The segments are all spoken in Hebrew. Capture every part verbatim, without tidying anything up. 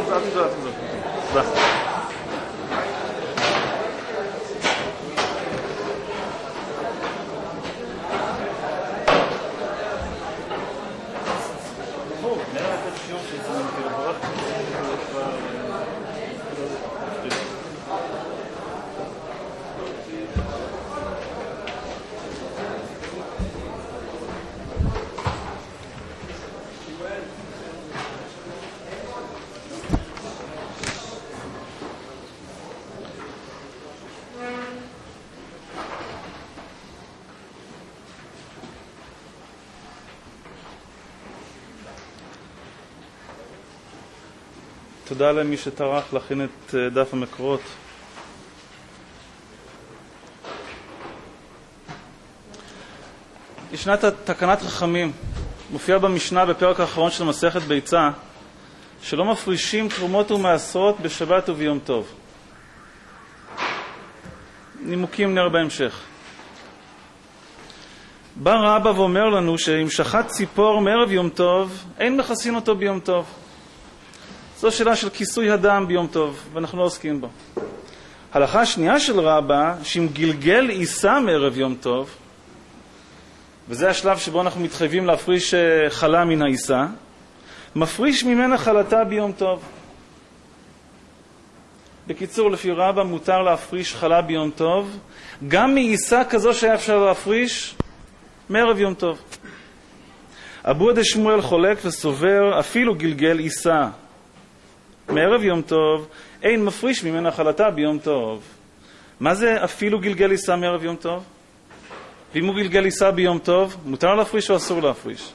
תודה, תודה, תודה. תודה למי שטרח להכין את דף המקורות. ישנה תקנת חכמים, מופיע במשנה בפרק האחרון של מסכת ביצה, שלא מפרישים תרומות ומעשרות בשבת וביום טוב. נימוקים נראה בהמשך. בא רבא ואומר לנו שאם שחט ציפור מערב יום טוב, אין מכסין אותו ביום טוב. זו שאלה של כיסוי הדם ביום טוב, ואנחנו לא עוסקים בו. הלכה השנייה של רבא, שאם גלגל עיסה מערב יום טוב, וזה השלב שבו אנחנו מתחייבים להפריש חלה מן העיסה, מפריש ממנה חלתה ביום טוב. בקיצור, לפי רבא מותר להפריש חלה ביום טוב, גם מעיסה כזו שהיה אפשר להפריש מערב יום טוב. אבו דשמואל חולק וסובר, אפילו גלגל עיסה מערב יום טוב, אין מפריש ממנה חלתה ביום טוב. מה זה אפילו גלגל עיסה מערב יום טוב? ואם הוא גלגל עיסה ביום טוב, מותר להפריש או אסור להפריש?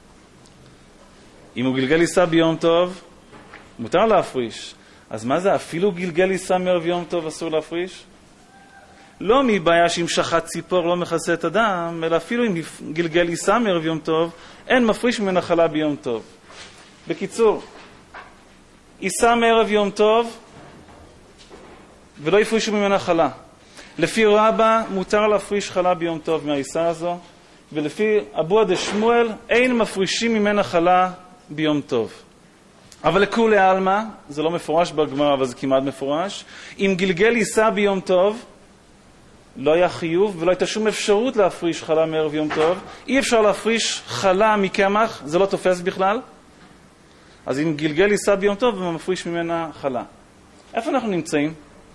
אם הוא גלגל עיסה ביום טוב, מותר להפריש. אז מה זה אפילו גלגל עיסה מערב יום טוב אסור להפריש? לא מבעיה שאם שחט ציפור לא מכסה את הדם, אלא אפילו אם גלגל עיסה מערב יום טוב, אין מפריש ממנה חלה ביום טוב. בקיצור, עיסה מערב יום טוב ולא יפרישו ממנה חלה. לפי רבא מותר להפריש חלה ביום טוב מהעיסה הזו, ולפי אבו דשמואל אין מפרישים ממנה חלה ביום טוב. אבל לכולי עלמא, זה לא מפורש בגמרא אבל זה כמעט מפורש, אם גלגל עיסה ביום טוב לא היה חיוב ולא הייתה שום אפשרות להפריש חלה מערב יום טוב, אי אפשר להפריש חלה מקמח, זה לא תופס בכלל. אז אם גלגל עיסה ביום טוב, הוא מפריש ממנה חלה. איפה אנחנו נמצאים?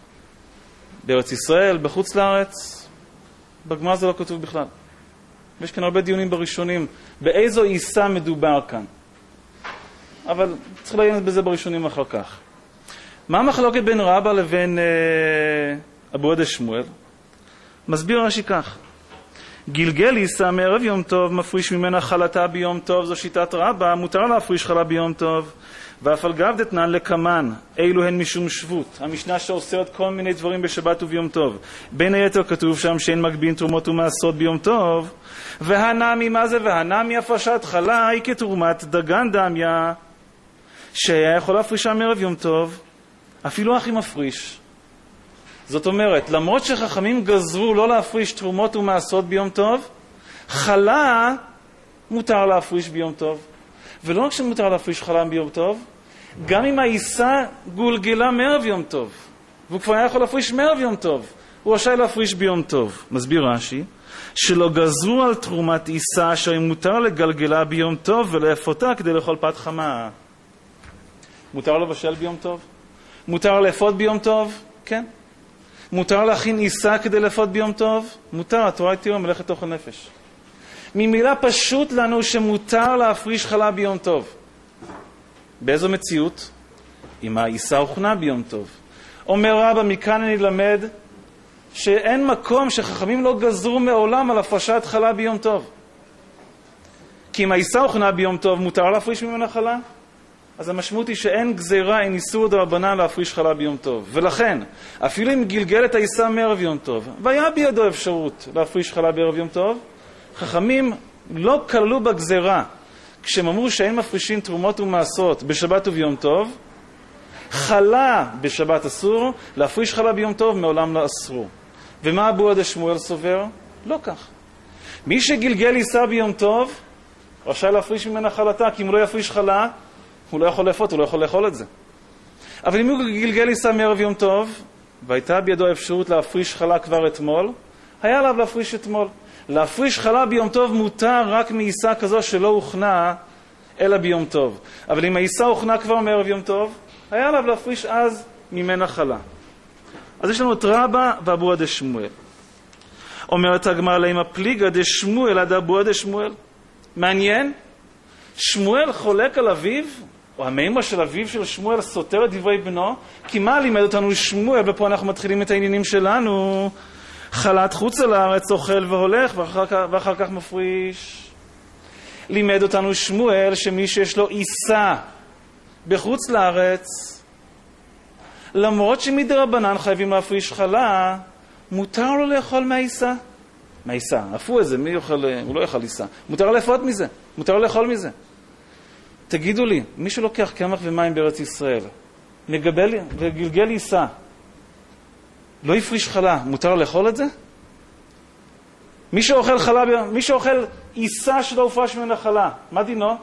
בארץ ישראל, בחוץ לארץ? בגמרא זה לא כתוב בכלל. ויש כאן הרבה דיונים בראשונים, באיזו עיסה מדובר כאן. אבל צריך לעיין בזה בראשונים אחר כך. מה המחלוקת בין רבא לבין אה, אבו דשמואל? מסביר רש"י כך. גלגל עיסה מערב יום טוב, מפריש ממנה חלתה ביום טוב, זו שיטת רבא, מותר להפריש חלה ביום טוב. ואף על גב דתנן לקמן, אילו הן משום שבות. המשנה שאוסרת כל מיני דברים בשבת וביום טוב. בין היתר כתוב שם שאין מגבין תרומות ומעשרות ביום טוב. והנמי, מה זה? והנמי הפרשת חלה היא כתרומת דגן דמיה, שהיה יכול להפרישה מערב יום טוב, אפילו הכי מפריש. זאת אומרת, למרות שחכמים גזרו לא להפריש תרומות ומעשרות ביום טוב, חלה מותר להפריש ביום טוב. ולא רק שמותר להפריש חלה ביום טוב, גם אם העיסה גולגלה מערב יום טוב, והוא כבר היה יכול להפריש מערב יום טוב, הוא רשאי להפריש ביום טוב. מסביר רש"י, שלא גזרו על תרומת עיסה אשר מותר לגלגלה ביום טוב ולאפותה כדי לאכול פת חמה. מותר לבשל ביום טוב? מותר לאפות ביום טוב? כן. מותר להכין עיסה כדי לאפות ביום טוב? מותר, התורה התירה מלאכת אוכל נפש. ממילה פשוט לנו שמותר להפריש חלה ביום טוב. באיזו מציאות? אם העיסה הוכנה ביום טוב. אומר רבא, מכאן אני למד שאין מקום שחכמים לא גזרו מעולם על הפרשת חלה ביום טוב. כי אם העיסה הוכנה ביום טוב, מותר להפריש ממנה חלה? אז המשמעות היא שאין גזירה, אין איסור דרבנן להפריש חלה ביום טוב. ולכן, אפילו אם גלגל את העיסה מערב יום טוב, והיה בידו אפשרות להפריש חלה בערב יום טוב, חכמים לא כללו בגזירה, כשהם אמרו שאין מפרישים תרומות ומעשרות בשבת וביום טוב, חלה בשבת אסור, להפריש חלה ביום טוב מעולם לא אסרו. ומה אבו דשמואל סובר? לא כך. מי שגלגל עיסה ביום טוב, רשאי להפריש ממנה חלתה, כי אם הוא לא יפריש חלה, הוא לא יכול לאפות, הוא לא יכול לאכול את זה. אבל אם הוא גלגל עיסה מערב יום טוב, והייתה בידו האפשרות להפריש חלה כבר אתמול, היה עליו להפריש אתמול. להפריש חלה ביום טוב מותר רק מעיסה כזו שלא הוכנה אלא ביום טוב. אבל אם העיסה הוכנה כבר מערב יום טוב, היה עליו להפריש אז ממנה חלה. אז יש לנו את רבא ואבוה דשמואל. אומרת הגמרא למה פליגא דשמואל עד אבוה דשמואל. מעניין, שמואל חולק על אביו, או המימרה של אביו של שמואל סותר את דברי בנו, כי מה לימד אותנו שמואל, ופה אנחנו מתחילים את העניינים שלנו, חלת חוץ על הארץ אוכל והולך ואחר כך, ואחר כך מפריש. לימד אותנו שמואל שמי שיש לו עיסה בחוץ לארץ, למרות שמדרבנן חייבים להפריש חלה, מותר לו לאכול מהעיסה. מהעיסה, אפו איזה, מי יאכל, הוא לא יאכל עיסה. מותר לאפות מזה, מותר לאכול מזה. תגידו לי, מי שלוקח קמח ומים בארץ ישראל, מגבל וגלגל עיסה, לא יפריש חלה, מותר לאכול את זה? מי שאוכל חלה, מי שאוכל עיסה שלא הופרש ממנה חלה, מה דינו?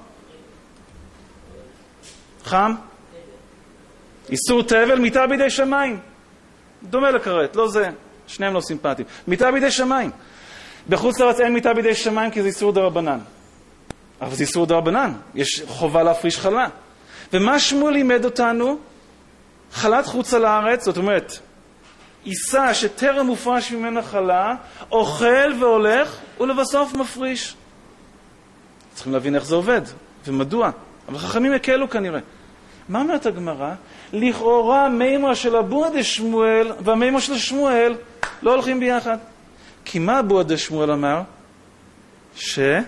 חם? איסור תבל, מיתה בידי שמיים. דומה לכרת, לא זה. שניהם לא סימפטיים. מיתה בידי שמיים. בחוץ לארץ אין מיתה בידי שמיים כי זה איסור דרבנן. אבל זה איסור דרבנן. יש חובה להפריש חלה. ומה שמואל לימד אותנו? חלת חוץ על הארץ, זאת אומרת, עיסה שטרם מופרש ממנה חלה, אוכל והולך ולבסוף מפריש. צריכים להבין איך זה עובד ומדוע. אבל חכמים הקלו כנראה. מה אומרת הגמרא? לכאורה מימרה של אבוה דשמואל והמימרה של שמואל לא הולכים ביחד. כי מה אבוה דשמואל אמר? שאין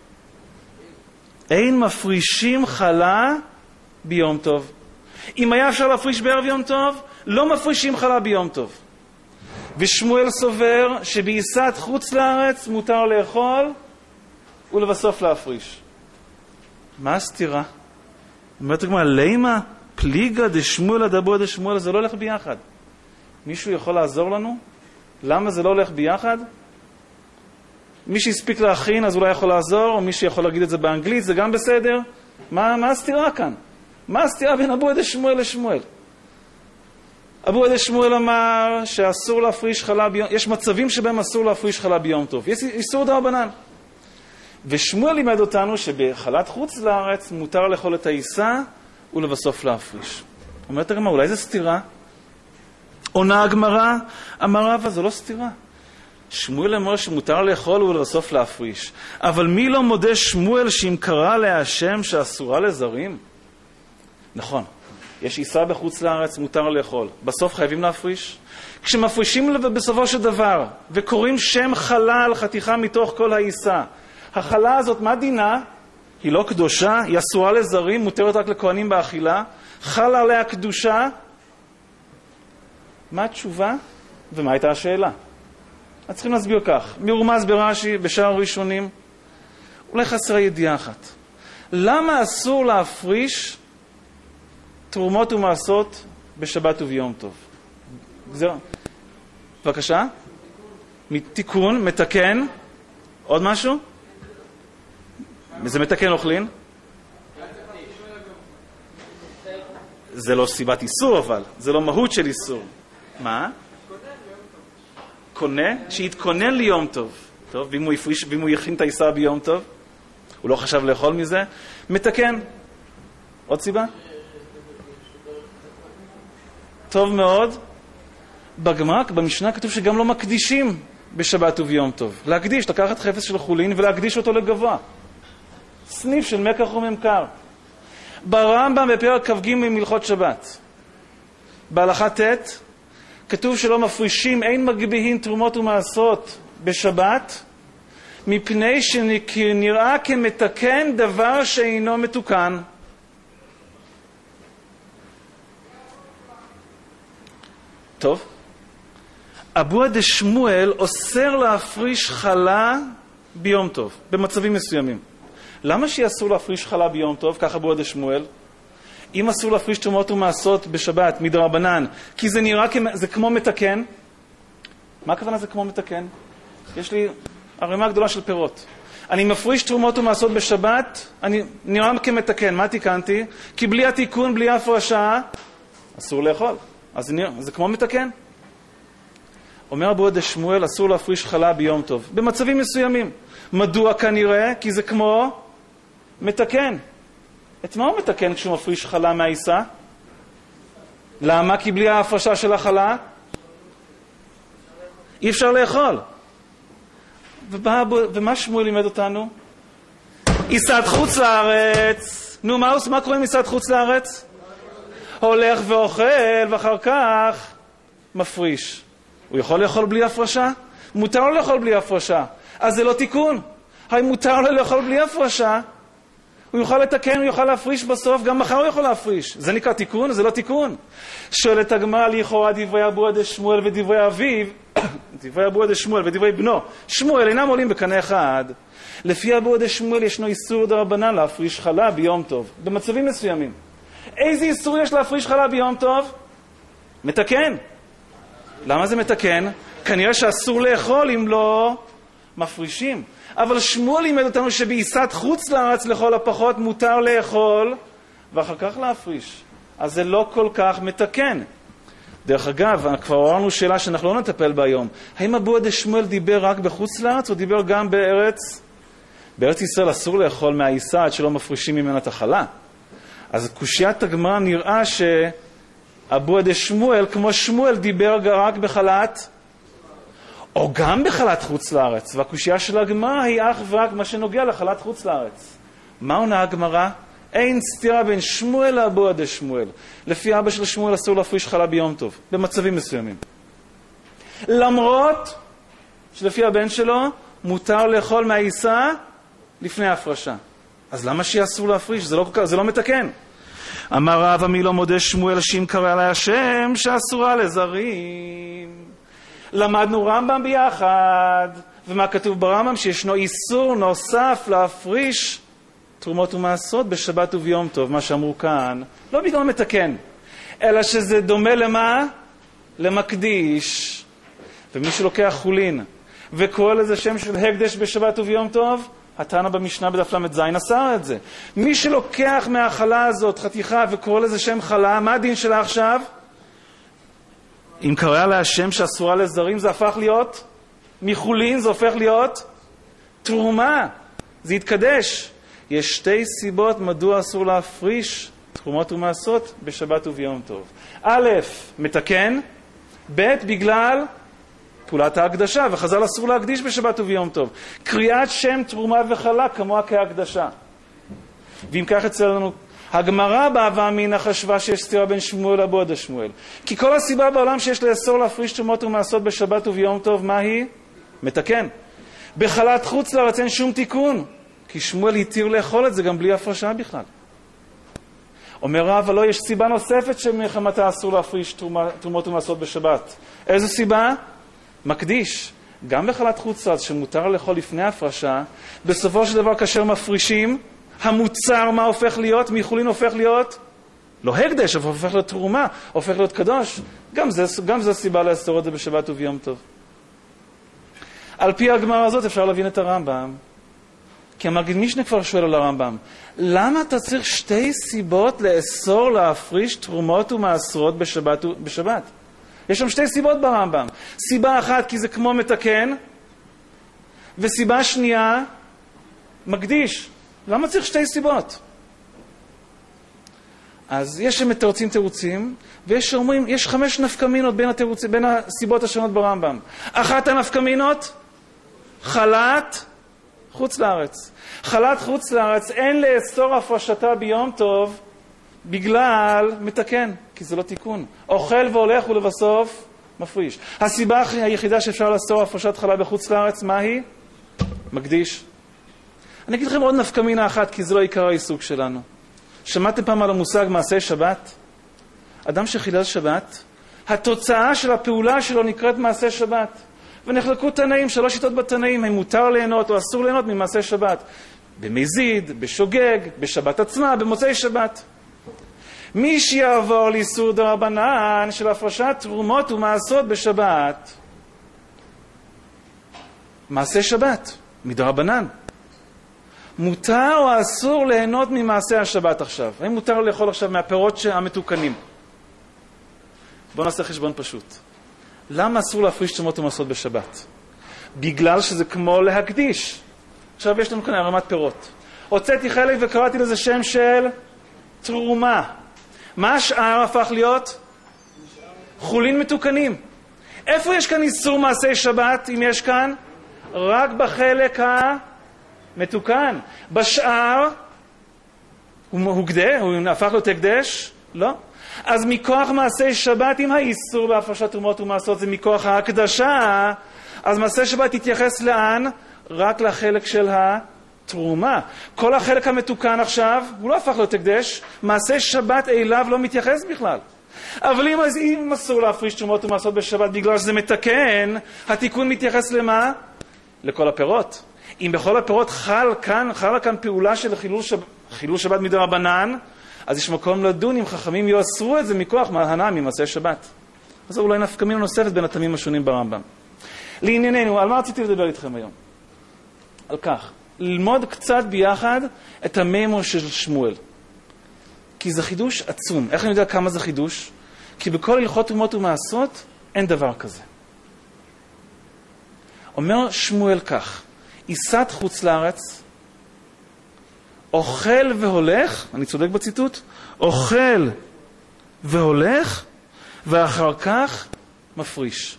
מפרישים חלה ביום טוב. אם היה אפשר להפריש בערב יום טוב, לא מפרישים חלה ביום טוב. ושמואל סובר שבעיסת חוץ לארץ מותר לאכול ולבסוף להפריש. מה הסתירה? אומרת הגמרא, למה פליגא דשמואל עד אבוה דשמואל? זה לא הולך ביחד. מישהו יכול לעזור לנו? למה זה לא הולך ביחד? מי שהספיק להכין אז אולי יכול לעזור, או מי שיכול להגיד את זה באנגלית, זה גם בסדר. מה, מה הסתירה כאן? מה הסתירה בין אבוה דשמואל לשמואל? אבוה דשמואל אמר שאסור להפריש חלה ביום, יש מצבים שבהם אסור להפריש חלה ביום טוב. יש איסור דרבנן. ושמואל לימד אותנו שבחלת חוץ לארץ מותר לאכול את העיסה ולבסוף להפריש. אומרת הגמרא, אולי זה סתירה? עונה הגמרא, אמר רבא, זו לא סתירה. שמואל אמר שמותר לאכול ולבסוף להפריש. אבל מי לא מודה שמואל שאם קרא להשם שאסורה לזרים? נכון, יש עיסה בחוץ לארץ, מותר לאכול. בסוף חייבים להפריש? כשמפרישים בסופו של דבר וקוראים שם חלה על חתיכה מתוך כל העיסה, החלה הזאת, מה דינה? היא לא קדושה, היא אסורה לזרים, מותרת רק לכהנים באכילה. חלה עליה קדושה. מה התשובה? ומה הייתה השאלה? אז צריכים להסביר כך. מרומז ברש"י, בשאר הראשונים, אולי חסרה ידיעה אחת. למה אסור להפריש תרומות ומעשות בשבת וביום טוב? זהו. בבקשה? תיקון, מתקן. עוד משהו? זה מתקן אוכלין? זה לא סיבת איסור, אבל זה לא מהות של איסור. מה? קונה? שיתכונן ליום טוב. טוב, ואם הוא יפריש, ואם הוא יכין את העיסה ביום טוב, הוא לא חשב לאכול מזה, מתקן. עוד סיבה? טוב מאוד. בגמרא, במשנה כתוב שגם לא מקדישים בשבת וביום טוב. להקדיש, לקחת חפץ של חולין ולהקדיש אותו לגבוה. סניף של מקח וממכר. ברמב"ם בפרק כ"ג ממלכות שבת, בהלכה ט', כתוב שלא מפרישים, אין מגביהים תרומות ומעשות בשבת, מפני שנראה כמתקן דבר שאינו מתוקן. טוב. אבוה דשמואל אוסר להפריש חלה ביום טוב, במצבים מסוימים. למה שאסור להפריש חלה ביום טוב, ככה אבוה דשמואל? אם אסור להפריש תרומות ומעשות בשבת, מדרבנן, כי זה נראה כמה, זה כמו מתקן. מה הכוונה זה כמו מתקן? יש לי ערימה גדולה של פירות. אני מפריש תרומות ומעשות בשבת, אני נראה כמתקן. מה תיקנתי? כי בלי התיקון, בלי ההפרשה, אסור לאכול. אז זה, זה כמו מתקן. אומר אבו עדה שמואל, אסור להפריש חלה ביום טוב. במצבים מסוימים. מדוע כנראה? כי זה כמו מתקן. את מה הוא מתקן כשהוא מפריש חלה מהעיסה? למה? כי בלי ההפרשה של החלה אי אפשר לאכול. ובא, ומה שמואל לימד אותנו? עיסת חוץ לארץ. נו, מה, מה קורה עם עיסת חוץ לארץ? הולך ואוכל ואחר כך מפריש. הוא יכול לאכול בלי הפרשה? מותר לו לאכול בלי הפרשה. אז זה לא תיקון. האם מותר לו לאכול בלי הפרשה? הוא יוכל לתקן, הוא יוכל להפריש בסוף, גם מחר הוא יכול להפריש. זה נקרא תיקון? זה לא תיקון. שואלת הגמרא, לכאורה דברי אבו עדה שמואל ודברי אביו, דברי אבו עדה שמואל ודברי בנו, שמואל אינם עולים בקנה אחד. לפי אבו עדה שמואל ישנו איסור דרבנן להפריש חלה ביום טוב, במצבים מסוימים. איזה איסור יש להפריש חלה ביום טוב? מתקן. למה זה מתקן? כנראה שאסור לאכול אם לא מפרישים. אבל שמואל לימד אותנו שבעיסת חוץ לארץ לכל הפחות מותר לאכול ואחר כך להפריש. אז זה לא כל כך מתקן. דרך אגב, כבר עוררנו שאלה שאנחנו לא נטפל בה היום. האם אבו עדה שמואל דיבר רק בחוץ לארץ או דיבר גם בארץ? בארץ ישראל אסור לאכול מהעיסה עד שלא מפרישים ממנה את החלה. אז קושיית הגמרא נראה שאבו עדה שמואל, כמו שמואל, דיבר רק בחלת או גם בחלת חוץ לארץ. והקושייה של הגמרא היא אך ורק מה שנוגע לחלת חוץ לארץ. מה עונה הגמרא? אין סתירה בין שמואל לאבו עדה שמואל. לפי אבא של שמואל אסור להפריש חלה ביום טוב, במצבים מסוימים. למרות שלפי הבן שלו מותר לאכול מהעיסה לפני ההפרשה. אז למה שיהיה אסור להפריש? זה לא, זה לא מתקן. אמר רב עמי לא מודה שמואל שאם קרא עלי השם שאסורה לזרים. למדנו רמב"ם ביחד, ומה כתוב ברמב"ם? שישנו איסור נוסף להפריש תרומות ומעשרות בשבת וביום טוב, מה שאמרו כאן, לא בגלל מתקן, אלא שזה דומה למה? למקדיש. ומי שלוקח חולין וקורא לזה שם של הקדש בשבת וביום טוב, התנא במשנה בדף למד זין אסר את זה. מי שלוקח מהחלה הזאת חתיכה וקורא לזה שם חלה, מה הדין שלה עכשיו? אם קרא לה השם שאסורה לזרים, זה הפך להיות מחולין, זה הופך להיות תרומה, זה יתקדש. יש שתי סיבות מדוע אסור להפריש תרומות ומעשרות בשבת וביום טוב. א', מתקן, ב', בגלל פעולת ההקדשה, וחז"ל אסור להקדיש בשבת וביום טוב. קריאת שם תרומה וחלה כמוה כהקדשה. ואם כך אצלנו, הגמרא בהווה אמינא חשבה שיש סתירה בין שמואל לאבו עדה שמואל. כי כל הסיבה בעולם שיש לאסור להפריש תרומות ומעשרות בשבת וביום טוב, מה היא? מתקן. בחלת חוץ לארץ אין שום תיקון, כי שמואל התיר לאכול את זה גם בלי הפרשה בכלל. אומר רב, אבל לא, יש סיבה נוספת שמלחמתה אסור להפריש תרומות ומעשרות בשבת. איזו סיבה? מקדיש. גם בחלת חוץ לארץ שמותר לאכול לפני הפרשה, בסופו של דבר כאשר מפרישים, המוצר מה הופך להיות? מחולין הופך להיות לא הקדש, אבל הופך להיות תרומה, הופך להיות קדוש. גם זה, גם זה סיבה לאסור את זה בשבת וביום טוב. על פי הגמרא הזאת אפשר להבין את הרמב"ם. כי המגיד משנה כבר שואל על הרמב"ם, למה אתה צריך שתי סיבות לאסור להפריש תרומות ומעשרות בשבת? בשבת? יש שם שתי סיבות ברמב"ם. סיבה אחת כי זה כמו מתקן, וסיבה שנייה, מקדיש. למה צריך שתי סיבות? אז יש שם תירוצים תירוצים, ויש שאומרים, יש חמש נפקמינות בין, התירוצים, בין הסיבות השונות ברמב"ם. אחת הנפקמינות, חלת חוץ לארץ. חלת חוץ לארץ אין לאסור הפרשתה ביום טוב בגלל מתקן, כי זה לא תיקון. אוכל והולך ולבסוף מפריש. הסיבה היחידה שאפשר לאסור הפרשת חלה בחוץ לארץ, מה היא? מקדיש. אני אגיד לכם עוד נפקמינה אחת, כי זה לא עיקר העיסוק שלנו. שמעתם פעם על המושג מעשה שבת? אדם שחילל שבת, התוצאה של הפעולה שלו נקראת מעשה שבת. ונחלקו תנאים, שלוש שיטות בתנאים, אם מותר ליהנות או אסור ליהנות ממעשה שבת. במזיד, בשוגג, בשבת עצמה, במוצאי שבת. מי שיעבור לאיסור דרבנן של הפרשת תרומות ומעשרות בשבת, מעשה שבת, מדרבנן. מותר או אסור ליהנות ממעשה השבת עכשיו? האם מותר לאכול עכשיו מהפירות המתוקנים? בואו נעשה חשבון פשוט. למה אסור להפריש תרומות ומעשרות בשבת? בגלל שזה כמו להקדיש. עכשיו יש לנו כאן הרמת פירות. הוצאתי חלק וקראתי לזה שם של תרומה. מה השאר הפך להיות? חולין מתוקנים. איפה יש כאן איסור מעשי שבת, אם יש כאן? רק בחלק המתוקן. בשאר הוא, הוא, גדה, הוא הפך להיות הקדש? לא. אז מכוח מעשי שבת, אם האיסור בהפרשת תרומות ומעשרות זה מכוח ההקדשה, אז מעשי שבת יתייחס לאן? רק לחלק של התרומה. כל החלק המתוקן עכשיו, הוא לא הפך להיות הקדש, מעשי שבת אליו לא מתייחס בכלל. אבל אם, אם אסור להפריש תרומות ומעשרות בשבת בגלל שזה מתקן, התיקון מתייחס למה? לכל הפירות. אם בכל הפירות חל כאן, חלה כאן פעולה של חילול שבת, חילול שבת מדרבנן, אז יש מקום לדון אם חכמים יאסרו את זה מכוח הנאה ממעשי שבת. אז אולי נפקא מינה נוספת בין התמים השונים ברמב"ם. לענייננו, על מה רציתי לדבר איתכם היום? על כך, ללמוד קצת ביחד את המימור של שמואל. כי זה חידוש עצום. איך אני יודע כמה זה חידוש? כי בכל הלכות תרומות ומעשרות אין דבר כזה. אומר שמואל כך, עיסת חוץ לארץ, אוכל והולך, אני צודק בציטוט, אוכל והולך, ואחר כך מפריש.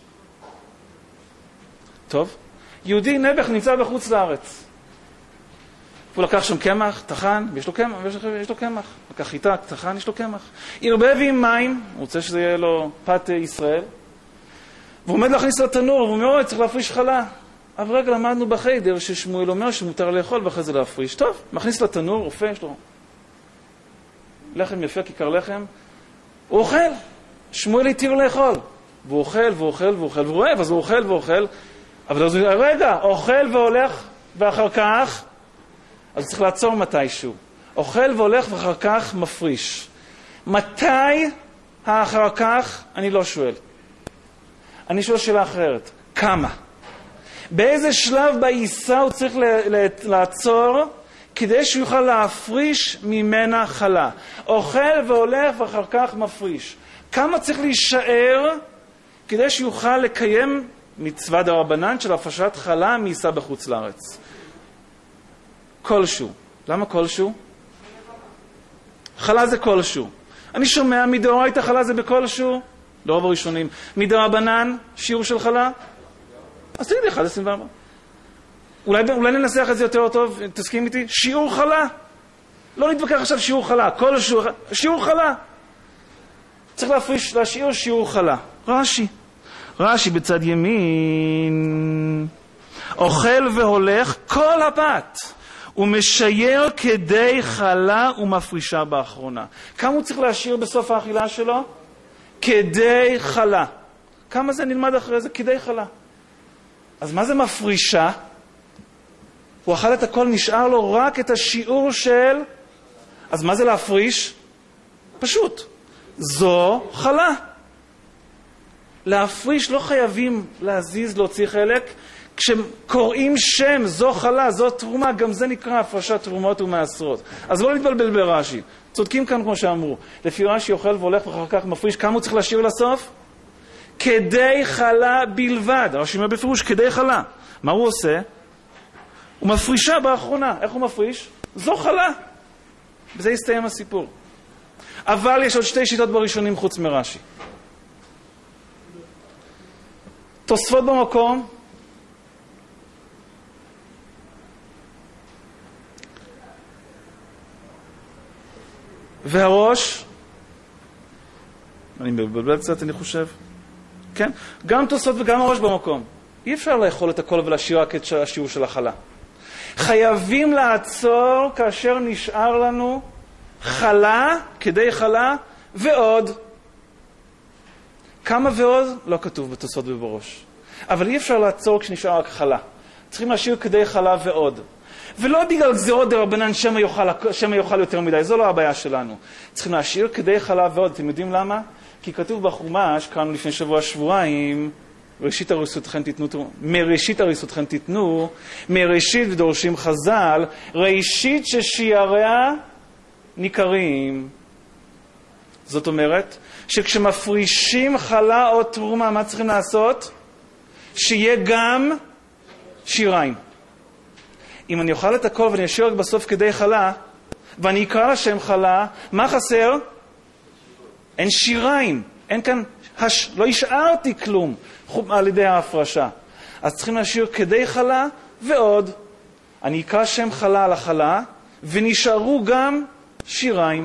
טוב, יהודי נבח נמצא בחוץ לארץ. הוא לקח שם קמח, תחן, ויש לו קמח, יש לו קמח. לקח חיטה, תחן, יש לו קמח. ערבב עם מים, הוא רוצה שזה יהיה לו פת ישראל, והוא עומד להכניס לתנור, והוא אומר, צריך להפריש חלה. אבל רגע למדנו בחיידר ששמואל אומר שמותר לאכול ואחרי זה להפריש. טוב, מכניס לתנור, אופה, יש לו לחם יפה, כיכר לחם. הוא אוכל. שמואל התיר לאכול. והוא אוכל, והוא אוכל, והוא אוכל, והוא אוהב, אז הוא אוכל ואוכל. אבל אז הוא אומר, רגע, אוכל והולך, ואחר כך, אז צריך לעצור מתישהו. אוכל והולך ואחר כך מפריש. מתי האחר כך? אני לא שואל. אני שואל שאלה אחרת. כמה? באיזה שלב בעיסה הוא צריך לעצור כדי שהוא יוכל להפריש ממנה חלה? אוכל והולך ואחר כך מפריש. כמה צריך להישאר כדי שיוכל לקיים מצווה דרבנן של הפרשת חלה מעיסה בחוץ לארץ? כלשהו. למה כלשהו? חלה זה כלשהו. אני שומע מדאורייתא חלה זה בכלשהו? לרוב הראשונים. מדרבנן שיעור של חלה? אז תגיד לי, אחד עשרים וארבע. אולי, אולי ננסח את זה יותר טוב, תסכים איתי? שיעור חלה. לא נתווכח עכשיו שיעור חלה. כל שיעור, שיעור חלה. צריך להפריש, להשאיר שיעור חלה. רש"י. רש"י בצד ימין. אוכל והולך כל הבת. הוא משייר כדי חלה ומפרישה באחרונה. כמה הוא צריך להשאיר בסוף האכילה שלו? כדי חלה. כמה זה נלמד אחרי זה? כדי חלה. אז מה זה מפרישה? הוא אכל את הכל, נשאר לו רק את השיעור של... אז מה זה להפריש? פשוט. זו חלה. להפריש לא חייבים להזיז, להוציא חלק. כשקוראים שם, זו חלה, זו תרומה, גם זה נקרא הפרשת תרומות ומעשרות. אז לא להתבלבל ברש"י. צודקים כאן כמו שאמרו. לפי רש"י אוכל והולך ואחר כך מפריש. כמה הוא צריך להשאיר לסוף? כדי חלה בלבד. רש"י אומר בפירוש, כדי חלה. מה הוא עושה? הוא מפרישה באחרונה. איך הוא מפריש? זו חלה. בזה יסתיים הסיפור. אבל יש עוד שתי שיטות בראשונים חוץ מרש"י. תוספות במקום. והראש, אני מבלבל קצת, אני חושב. כן? גם תוספות וגם הראש במקום. אי אפשר לאכול את הכל ולהשאיר רק את השיעור של החלה. חייבים לעצור כאשר נשאר לנו חלה, כדי חלה, ועוד. כמה ועוד? לא כתוב בתוספות ובראש. אבל אי אפשר לעצור כשנשאר רק חלה. צריכים להשאיר כדי חלה ועוד. ולא בגלל גזירות דרבנן שמא יאכל, שמא יאכל יותר מדי, זו לא הבעיה שלנו. צריכים להשאיר כדי חלה ועוד. אתם יודעים למה? כי כתוב בחומש, קראנו לפני שבוע שבועיים, ראשית הריסותכם תיתנו, מראשית הריסותכם תיתנו, מראשית ודורשים חז"ל, ראשית ששיעריה ניכרים. זאת אומרת, שכשמפרישים חלה או תרומה, מה צריכים לעשות? שיהיה גם שיריים. אם אני אוכל את הכל ואני אשאיר רק בסוף כדי חלה, ואני אקרא לשם חלה, מה חסר? אין שיריים. אין כאן, הש... לא השארתי כלום על ידי ההפרשה. אז צריכים להשאיר כדי חלה ועוד. אני אקרא שם חלה על החלה, ונשארו גם שיריים.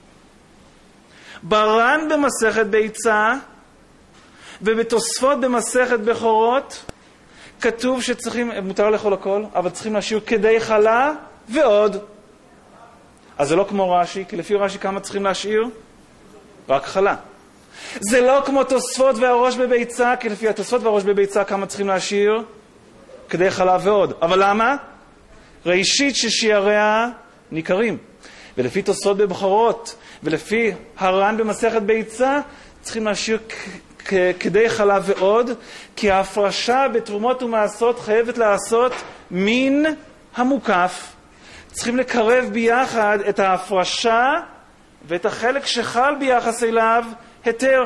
ברן במסכת ביצה, ובתוספות במסכת בכורות, כתוב שצריכים, מותר לאכול הכל, אבל צריכים להשאיר כדי חלה ועוד. אז זה לא כמו רש"י, כי לפי רש"י כמה צריכים להשאיר? רק חלה. זה לא כמו תוספות והראש בביצה, כי לפי התוספות והראש בביצה כמה צריכים להשאיר? כדי חלה ועוד. אבל למה? ראשית ששיעריה ניכרים. ולפי תוספות בבכורות, ולפי הר"ן במסכת ביצה, צריכים להשאיר כדי חלה ועוד, כי ההפרשה בתרומות ומעשות חייבת לעשות מין המוקף. צריכים לקרב ביחד את ההפרשה ואת החלק שחל ביחס אליו היתר.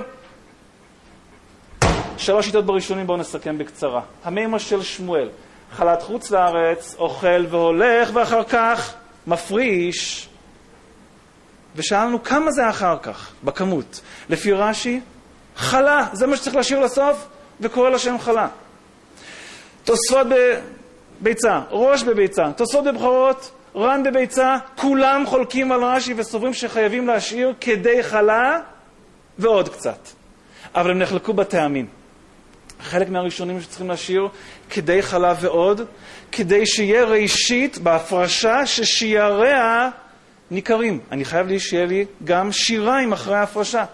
שלוש שיטות בראשונים, בואו נסכם בקצרה. המימה של שמואל, חלת חוץ לארץ, אוכל והולך, ואחר כך מפריש. ושאלנו כמה זה אחר כך, בכמות. לפי רש"י, חלה, זה מה שצריך להשאיר לסוף, וקורא לשם חלה. תוספות בביצה, ראש בביצה, תוספות בבכורות, רן בביצה, כולם חולקים על רש"י וסוברים שחייבים להשאיר כדי חלה ועוד קצת. אבל הם נחלקו בטעמים. חלק מהראשונים שצריכים להשאיר כדי חלה ועוד, כדי שיהיה ראשית בהפרשה ששיעריה ניכרים. אני חייב לי שיהיה לי גם שיריים אחרי ההפרשה.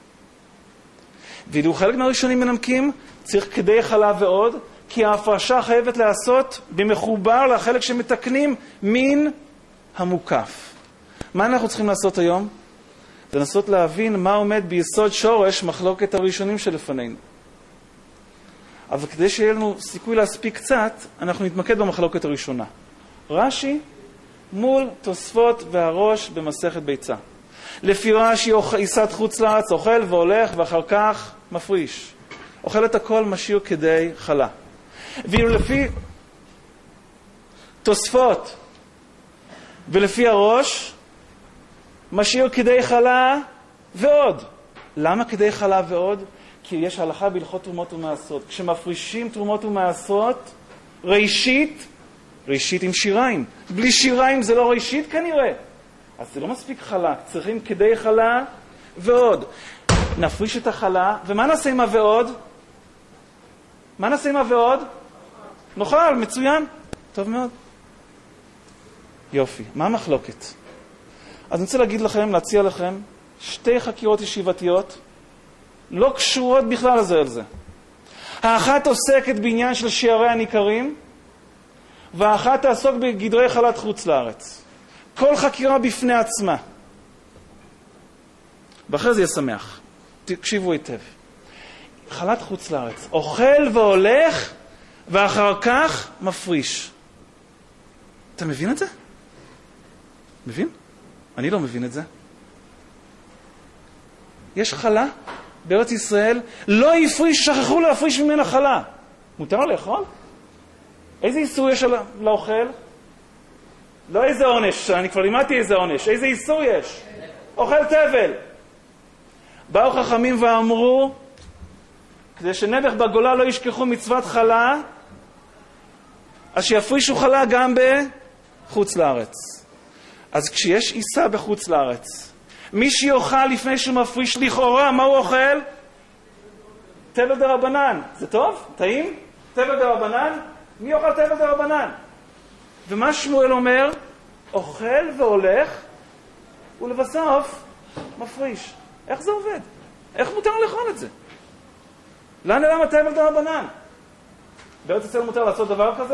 ואילו חלק מהראשונים מנמקים, צריך כדי חלה ועוד, כי ההפרשה חייבת לעשות במחובר לחלק שמתקנים מין המוקף. מה אנחנו צריכים לעשות היום? זה לנסות להבין מה עומד ביסוד שורש מחלוקת הראשונים שלפנינו. אבל כדי שיהיה לנו סיכוי להספיק קצת, אנחנו נתמקד במחלוקת הראשונה. רש"י מול תוספות והראש במסכת ביצה. לפי רש"י עיסת חוץ לארץ, אוכל והולך ואחר כך מפריש. אוכל את הכל, משאיר כדי חלה. ואילו לפי תוספות ולפי הראש, משאיר כדי חלה ועוד. למה כדי חלה ועוד? כי יש הלכה בהלכות תרומות ומעשות. כשמפרישים תרומות ומעשות, ראשית, ראשית עם שיריים. בלי שיריים זה לא ראשית כנראה. אז זה לא מספיק חלה. צריכים כדי חלה ועוד. נפריש את החלה, ומה נעשה עם הוועוד? מה נעשה עם הוועוד? נאכל, מצוין. טוב מאוד. יופי. מה המחלוקת? אז אני רוצה להגיד לכם, להציע לכם, שתי חקירות ישיבתיות, לא קשורות בכלל לזה על זה. האחת עוסקת בעניין של שיערי הניכרים, והאחת תעסוק בגדרי חלת חוץ לארץ. כל חקירה בפני עצמה. ואחרי זה יהיה שמח. תקשיבו היטב. חלת חוץ לארץ. אוכל והולך, ואחר כך מפריש. אתה מבין את זה? מבין? אני לא מבין את זה. יש חלה בארץ ישראל, לא יפריש, שכחו להפריש ממנה חלה. מותר לאכול? איזה איסור יש לאוכל? לא איזה עונש, אני כבר לימדתי איזה עונש. איזה איסור יש? אוכל תבל. באו חכמים ואמרו, כדי שנבח בגולה לא ישכחו מצוות חלה, אז שיפרישו חלה גם בחוץ לארץ. אז כשיש עיסה בחוץ לארץ, מי שיאכל לפני שהוא מפריש לכאורה, מה הוא אוכל? תבל דרבנן. זה טוב? טעים? תבל דרבנן? מי אוכל תבל דרבנן? ומה שמואל אומר? אוכל והולך, ולבסוף מפריש. איך זה עובד? איך מותר לאכול את זה? לאן למה תבל דרבנן? בארץ ישראל מותר לעשות דבר כזה?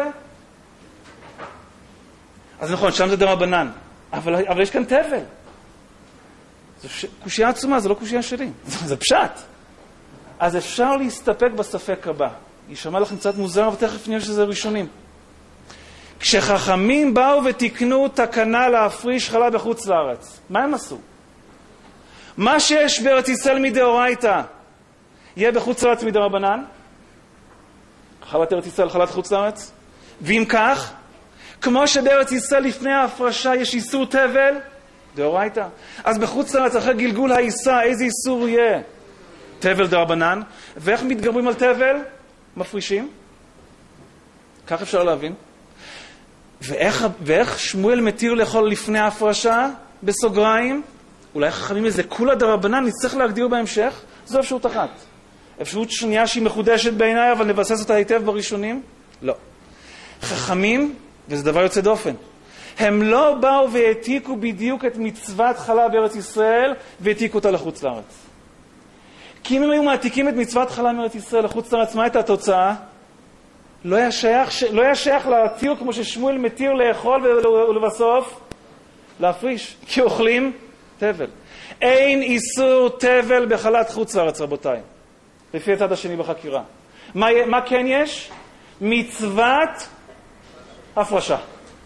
אז נכון, שם זה דרבנן. אבל, אבל יש כאן תבל. זו ש... קושייה עצומה, זה לא קושייה שלי. זה, זה פשט. אז אפשר להסתפק בספק הבא. יישמע לכם קצת מוזר, ותכף נראה שזה ראשונים. כשחכמים באו ותקנו תקנה להפריש חלה בחוץ לארץ, מה הם עשו? מה שיש בארץ ישראל מדאורייתא, יהיה בחוץ לארץ מדרבנן? חלת ארץ ישראל, חלת חוץ לארץ? ואם כך, כמו שבארץ ישראל לפני ההפרשה יש איסור תבל, דאורייתא. אז בחוץ לארץ אחרי גלגול העיסה, איזה איסור יהיה? תבל דרבנן. ואיך מתגברים על תבל? מפרישים. כך אפשר להבין. ואיך, ואיך שמואל מתיר לאכול לפני ההפרשה? בסוגריים. אולי חכמים לזה כולה דרבנן, נצטרך להגדיר בהמשך. זו אפשרות אחת. אפשרות שנייה שהיא מחודשת בעיניי, אבל נבסס אותה היטב בראשונים? לא. חכמים, וזה דבר יוצא דופן, הם לא באו והעתיקו בדיוק את מצוות חלה בארץ ישראל, והעתיקו אותה לחוץ לארץ. כי אם הם היו מעתיקים את מצוות חלה בארץ ישראל לחוץ לארץ, מה הייתה התוצאה? לא היה שייך, לא היה שייך להתיר כמו ששמואל מתיר לאכול ולבסוף להפריש, כי אוכלים תבל. אין איסור תבל בחלת חוץ לארץ, רבותיי. לפי הצד השני בחקירה. מה, מה כן יש? מצוות הפרשה.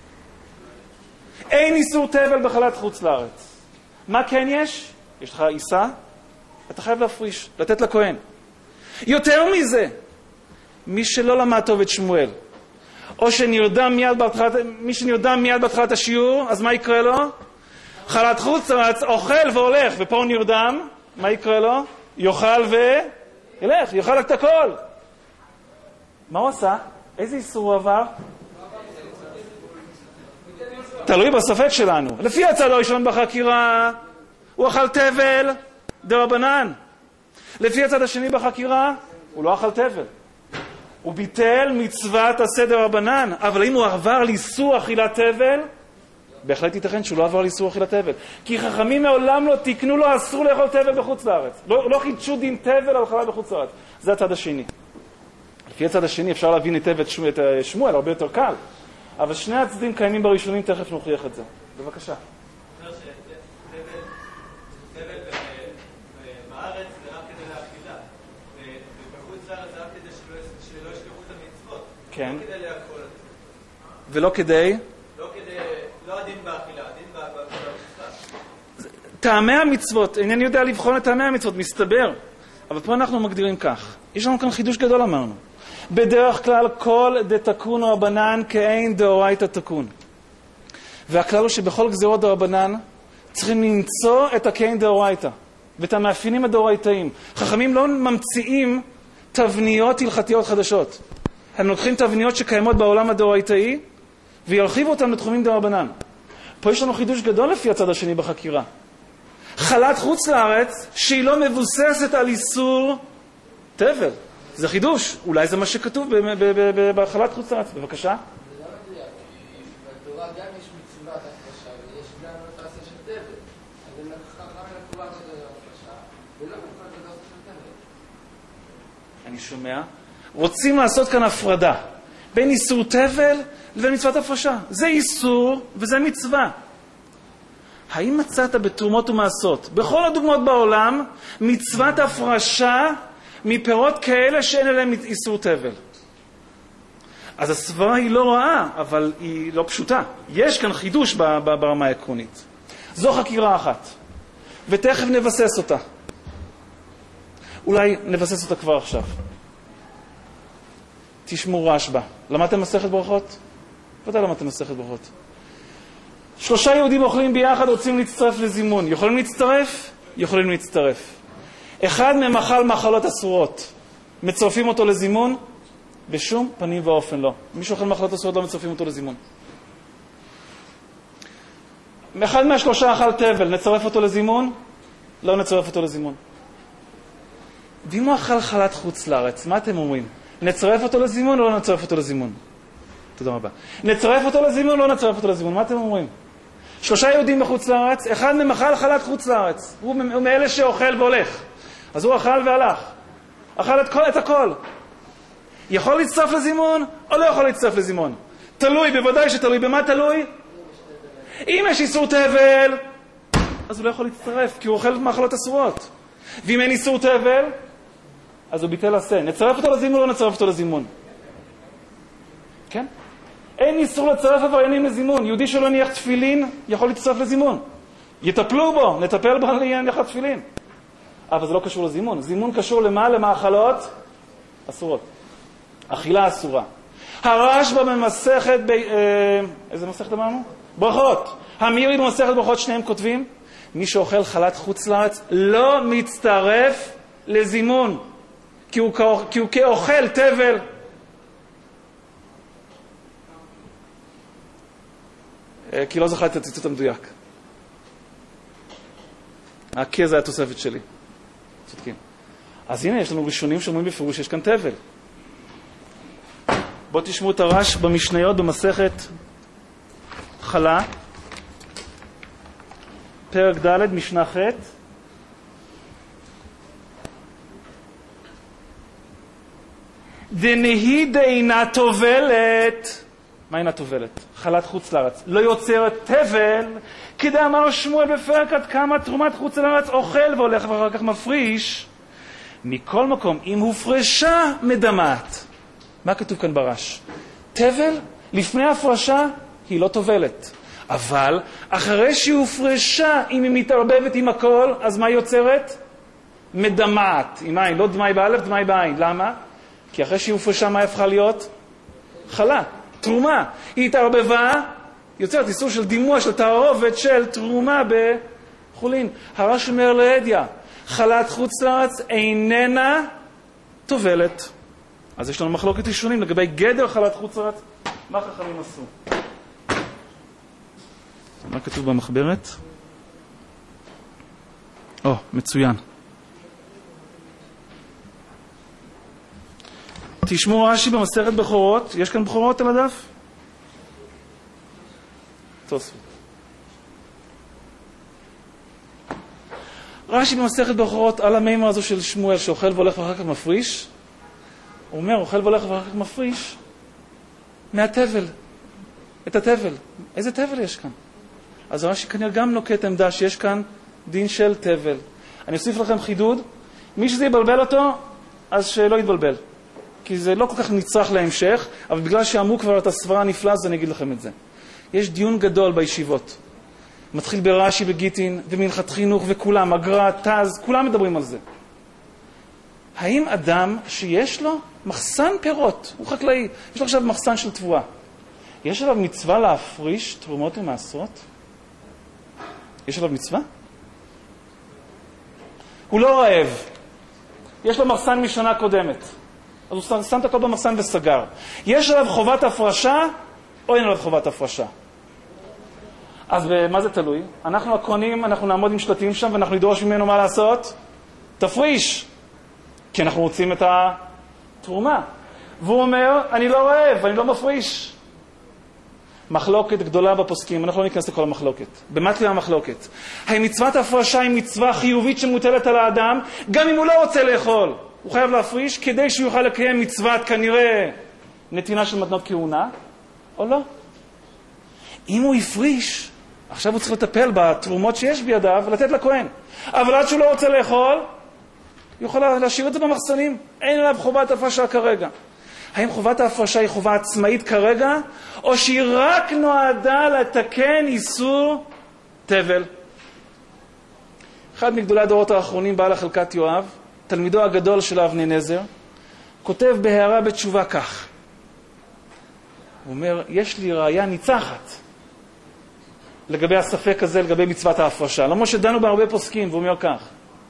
אין איסור תבל בחלת חוץ לארץ. מה כן יש? יש לך עיסה, אתה חייב להפריש, לתת לכהן. יותר מזה, מי שלא למד טוב את שמואל, או שנרדם מיד בהתחלת, מי שנרדם מיד בהתחלת השיעור, אז מה יקרה לו? חלת חוץ לארץ, אוכל והולך, ופה הוא נרדם, מה יקרה לו? יאכל וילך, יאכל את הכל. מה הוא עשה? איזה איסור הוא עבר? תלוי בספק שלנו. לפי הצד הראשון בחקירה, הוא אכל תבל דרבנן. לפי הצד השני בחקירה, הוא לא אכל תבל. הוא ביטל מצוות עשה דרבנן. אבל אם הוא עבר לאיסור אכילת תבל, בהחלט ייתכן שהוא לא עבר לאיסור אכילת תבל. כי חכמים מעולם לא תיקנו לו אסור לאכול תבל בחוץ לארץ. לא, לא חידשו דין תבל על חלה בחוץ לארץ. זה הצד השני. לפי הצד השני אפשר להבין היטב את שמואל, הרבה יותר קל. אבל שני הצדדים קיימים בראשונים, תכף נוכיח את זה. בבקשה. אומר שתבל בארץ זה רק כדי לאכילה. ובחוץ לארץ זה רק כדי שלא ישכחו את המצוות. כן. לא כדי לאכול את זה. ולא כדי? לא כדי, לא הדין באכילה, הדין במצוות. טעמי המצוות, אינני יודע לבחון את טעמי המצוות, מסתבר. אבל פה אנחנו מגדירים כך. יש לנו כאן חידוש גדול, אמרנו. בדרך כלל כל דתקון או הבנן כאין דאורייתא תקון. והכלל הוא שבכל גזירות דרבנן צריכים למצוא את הכאין דאורייתא ואת המאפיינים הדאורייתאים. חכמים לא ממציאים תבניות הלכתיות חדשות. הם לוקחים תבניות שקיימות בעולם הדאורייתאי וירחיבו אותם לתחומים דרבנן. פה יש לנו חידוש גדול לפי הצד השני בחקירה. חלת חוץ לארץ שהיא לא מבוססת על איסור תבל. זה חידוש. אולי זה מה שכתוב בחלת חוץ לארץ. בבקשה. זה לא מדויק, כי בתורה גם יש מצוות הפרשה, ויש גם לא תעשה של תבל. אז הם חכם לקבוע את הפרשה, ולא מקבוע את תעשה של תבל. אני שומע. רוצים לעשות כאן הפרדה בין איסור תבל לבין מצוות הפרשה. זה איסור וזה מצווה. האם מצאת בתרומות ומעשות, בכל הדוגמאות בעולם, מצוות הפרשה מפירות כאלה שאין אליהם איסור תבל? אז הסברה היא לא רעה, אבל היא לא פשוטה. יש כאן חידוש ברמה העקרונית. זו חקירה אחת, ותכף נבסס אותה. אולי נבסס אותה כבר עכשיו. תשמעו רשב"א. למדתם מסכת ברכות? ודאי למדתם מסכת ברכות. שלושה יהודים אוכלים ביחד, רוצים להצטרף לזימון. יכולים להצטרף? יכולים להצטרף. אחד מהם אכל מאכלות אסורות. מצרפים אותו לזימון? בשום פנים ואופן לא. מי שאוכל מאכלות אסורות לא מצרפים אותו לזימון. אחד מהשלושה אכל תבל, נצרף אותו לזימון? לא נצרף אותו לזימון. ואם הוא אכל חלת חוץ לארץ, מה אתם אומרים? נצרף אותו לזימון או לא נצרף אותו לזימון? תודה רבה. נצרף אותו לזימון או לא נצרף אותו לזימון? מה אתם אומרים? שלושה יהודים בחוץ לארץ, אחד מהם אכל חלת חוץ לארץ. הוא מאלה שאוכל והולך. אז הוא אכל והלך. אכל את, כל, את הכל. יכול להצטרף לזימון או לא יכול להצטרף לזימון? תלוי, בוודאי שתלוי. במה תלוי? אם יש איסור תבל, אז הוא לא יכול להצטרף, כי הוא אוכל מאכלות אסורות. ואם אין איסור תבל, אז הוא ביטל עשה. נצרף אותו לזימון או לא נצרף אותו לזימון? כן? אין איסור לצרף עבריינים לזימון. יהודי שלא ניח תפילין יכול להצטרף לזימון. יטפלו בו, נטפל בו לעניין הלכת תפילין. אבל זה לא קשור לזימון. זימון קשור למה? למאכלות אסורות. אכילה אסורה. הרשב"א במסכת, ב... איזה מסכת אמרנו? ברכות. המירי במסכת ברכות, שניהם כותבים, מי שאוכל חלת חוץ לארץ לא מצטרף לזימון, כי הוא, כי הוא כאוכל תבל. כי לא זכרתי את הציטוט המדויק. הכי זה התוספת שלי. צודקים. אז הנה, יש לנו ראשונים שאומרים בפירוש שיש כאן תבל. בואו תשמעו את הרש במשניות במסכת חלה, פרק ד' משנה ח'. דנהי דאינה טובלת. מה אינה טובלת? חלת חוץ לארץ. לא יוצרת תבל, כדי אמר שמואל בפרק עד כמה תרומת חוץ לארץ אוכל והולך ואחר כך מפריש. מכל מקום, אם הופרשה מדמעת. מה כתוב כאן ברש? תבל, לפני הפרשה, היא לא טובלת. אבל אחרי שהיא הופרשה, אם היא מתערבבת עם הכל, אז מה היא יוצרת? מדמעת. עם עין, לא דמי באלף, דמי בעין. למה? כי אחרי שהיא הופרשה, מה הפכה להיות? חלה, תרומה. היא התערבבה, יוצרת איסור של דימוע, של תערובת, של תרומה בחולין. הרש אומר להדיה, חלת חוץ לארץ איננה טובלת. אז יש לנו מחלוקת ראשונים לגבי גדר חלת חוץ לארץ. מה חכמים עשו? מה כתוב במחברת? או, מצוין. תשמעו רש"י במסכת בכורות. יש כאן בכורות על הדף? תוספות. רש"י במסכת בכורות על המימרה הזו של שמואל שאוכל והולך ואחר כך מפריש. הוא אומר, אוכל והולך ואחר כך מפריש מהתבל. את התבל. איזה תבל יש כאן? אז רש"י כנראה גם נוקט עמדה שיש כאן דין של תבל. אני אוסיף לכם חידוד. מי שזה יבלבל אותו, אז שלא יתבלבל. כי זה לא כל כך נצרך להמשך, אבל בגלל שאמרו כבר את הסברה הנפלאה, אז אני אגיד לכם את זה. יש דיון גדול בישיבות. מתחיל ברש"י בגיטין, ומנחת חינוך וכולם, אגרא, תז, כולם מדברים על זה. האם אדם שיש לו מחסן פירות, הוא חקלאי, יש לו עכשיו מחסן של תבואה, יש עליו מצווה להפריש תרומות ומעשרות? יש עליו מצווה? הוא לא רעב. יש לו מחסן משנה קודמת. אז הוא שם את הכל במחסן וסגר. יש עליו חובת הפרשה, או אין עליו חובת הפרשה? אז במה זה תלוי? אנחנו הכהנים, אנחנו נעמוד עם שלטים שם, ואנחנו נדרוש ממנו מה לעשות? תפריש. כי אנחנו רוצים את התרומה. והוא אומר, אני לא רעב, אני לא מפריש. מחלוקת גדולה בפוסקים, אנחנו לא ניכנס לכל המחלוקת. במה תלויה המחלוקת? האם מצוות ההפרשה היא מצווה חיובית שמוטלת על האדם, גם אם הוא לא רוצה לאכול? הוא חייב להפריש כדי שהוא יוכל לקיים מצוות כנראה נתינה של מתנות כהונה, או לא? אם הוא יפריש, עכשיו הוא צריך לטפל בתרומות שיש בידיו ולתת לכהן. אבל עד שהוא לא רוצה לאכול, הוא יכול להשאיר את זה במחסנים. אין עליו חובת הפרשה כרגע. האם חובת ההפרשה היא חובה עצמאית כרגע, או שהיא רק נועדה לתקן איסור תבל? אחד מגדולי הדורות האחרונים, בעל החלקת יואב, תלמידו הגדול של אבני נזר, כותב בהערה בתשובה כך. הוא אומר, יש לי ראיה ניצחת לגבי הספק הזה, לגבי מצוות ההפרשה. למרות שדנו בהרבה פוסקים, והוא אומר כך.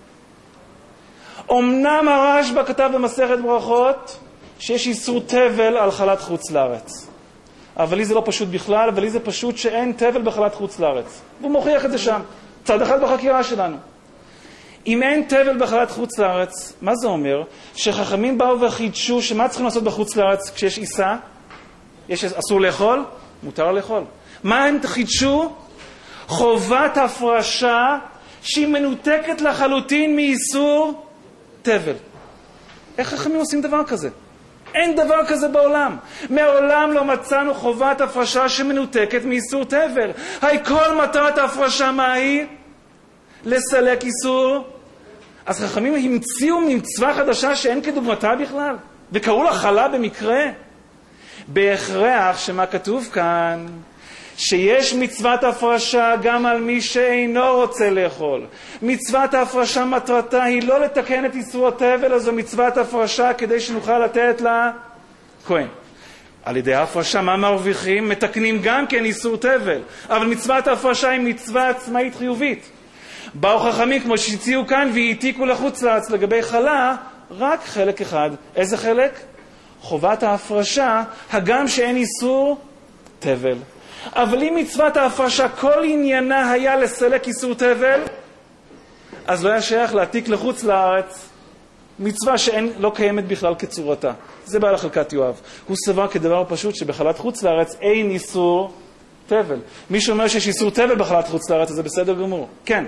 אמנם הרשב"א כתב במסכת ברכות שיש איסור תבל על חלת חוץ לארץ. אבל לי זה לא פשוט בכלל, אבל לי זה פשוט שאין תבל בחלת חוץ לארץ. והוא מוכיח את זה שם. צד אחד בחקירה שלנו. אם אין תבל בחלת חוץ לארץ, מה זה אומר? שחכמים באו וחידשו שמה צריכים לעשות בחוץ לארץ כשיש עיסה? יש אסור לאכול? מותר לאכול. מה הם חידשו? חובת הפרשה שהיא מנותקת לחלוטין מאיסור תבל. איך חכמים עושים דבר כזה? אין דבר כזה בעולם. מעולם לא מצאנו חובת הפרשה שמנותקת מאיסור תבל. היי, כל מטרת ההפרשה מה היא? לסלק איסור. אז חכמים המציאו מצווה חדשה שאין כדוגמתה בכלל, וקראו לה חלה במקרה. בהכרח שמה כתוב כאן? שיש מצוות הפרשה גם על מי שאינו רוצה לאכול. מצוות ההפרשה מטרתה היא לא לתקן את איסור התבל, אז זו מצוות הפרשה כדי שנוכל לתת לה כהן. על ידי ההפרשה מה מרוויחים? מתקנים גם כן איסור תבל. אבל מצוות ההפרשה היא מצווה עצמאית חיובית. באו חכמים כמו שהציעו כאן והעתיקו לחוץ לארץ לגבי חלה רק חלק אחד. איזה חלק? חובת ההפרשה, הגם שאין איסור תבל. אבל אם מצוות ההפרשה כל עניינה היה לסלק איסור תבל, אז לא היה שייך להעתיק לחוץ לארץ מצווה שאין, לא קיימת בכלל כצורתה. זה בעל החלקת יואב. הוא סבר כדבר פשוט שבחלת חוץ לארץ אין איסור תבל. מי שאומר שיש איסור תבל בחלת חוץ לארץ, אז זה בסדר גמור. כן.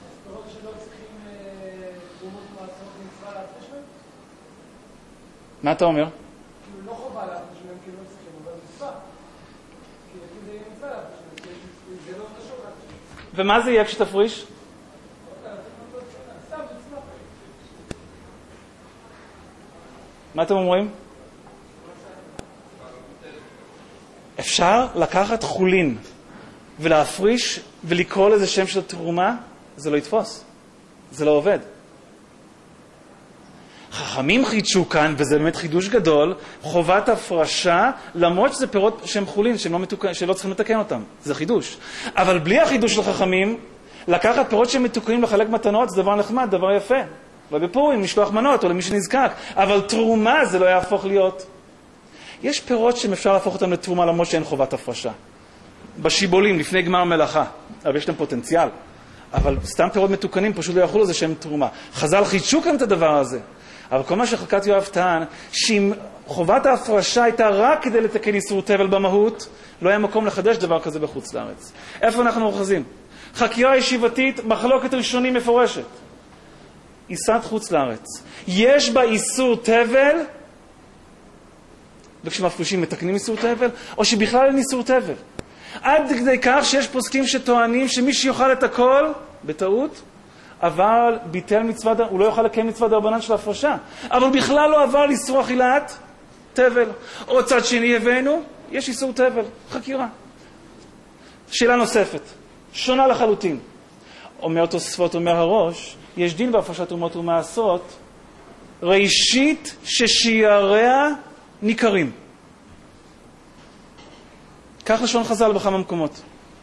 מה אתה אומר? כאילו לא חובה להפריש מהם, כאילו לא צריכים, אבל מצווה. כי לפי זה יהיה מצווה להפריש מהם, כי זה לא קשור להפריש. ומה זה יהיה כשתפריש? סתם, מצווה. מה אתם אומרים? אפשר לקחת חולין ולהפריש ולקרוא לזה שם של תרומה, זה לא יתפוס. זה לא עובד. חכמים חידשו כאן, וזה באמת חידוש גדול, חובת הפרשה, למרות שזה פירות שהם חולין, שהם לא, מתוק... שלא צריכים לתקן אותם. זה חידוש. אבל בלי החידוש של חכמים, לקחת פירות שהם מתוקנים לחלק מתנות, זה דבר נחמד, דבר יפה. ובפורים, משלוח מנות, או למי שנזקק. אבל תרומה זה לא יהפוך להיות. יש פירות שאפשר להפוך אותם לתרומה, למרות שאין חובת הפרשה. בשיבולים, לפני גמר מלאכה. אבל יש להם פוטנציאל. אבל סתם פירות מתוקנים פשוט לא יחולו לזה שהם תרומה. חז"ל חידשו כאן את הדבר הזה. אבל כל מה שחלקת יואב טען, שאם חובת ההפרשה הייתה רק כדי לתקן איסור תבל במהות, לא היה מקום לחדש דבר כזה בחוץ לארץ. איפה אנחנו אוחזים? חקירה ישיבתית, מחלוקת ראשונים מפורשת. עיסת חוץ לארץ. יש בה איסור תבל, וכשמפרישים מתקנים איסור תבל, או שבכלל אין איסור תבל. עד כדי כך שיש פוסקים שטוענים שמי שיוכל את הכל, בטעות, אבל ביטל מצווה, הוא לא יוכל לקיים מצווה דרבנן של הפרשה, אבל בכלל לא עבר לאיסור אכילת תבל. או צד שני הבאנו, יש איסור תבל, חקירה. שאלה נוספת, שונה לחלוטין. אומר תוספות, אומר הראש, יש דין בהפרשת תרומות ומעשרות, ראשית ששיעריה ניכרים. כך לשון חז"ל בכמה מקומות.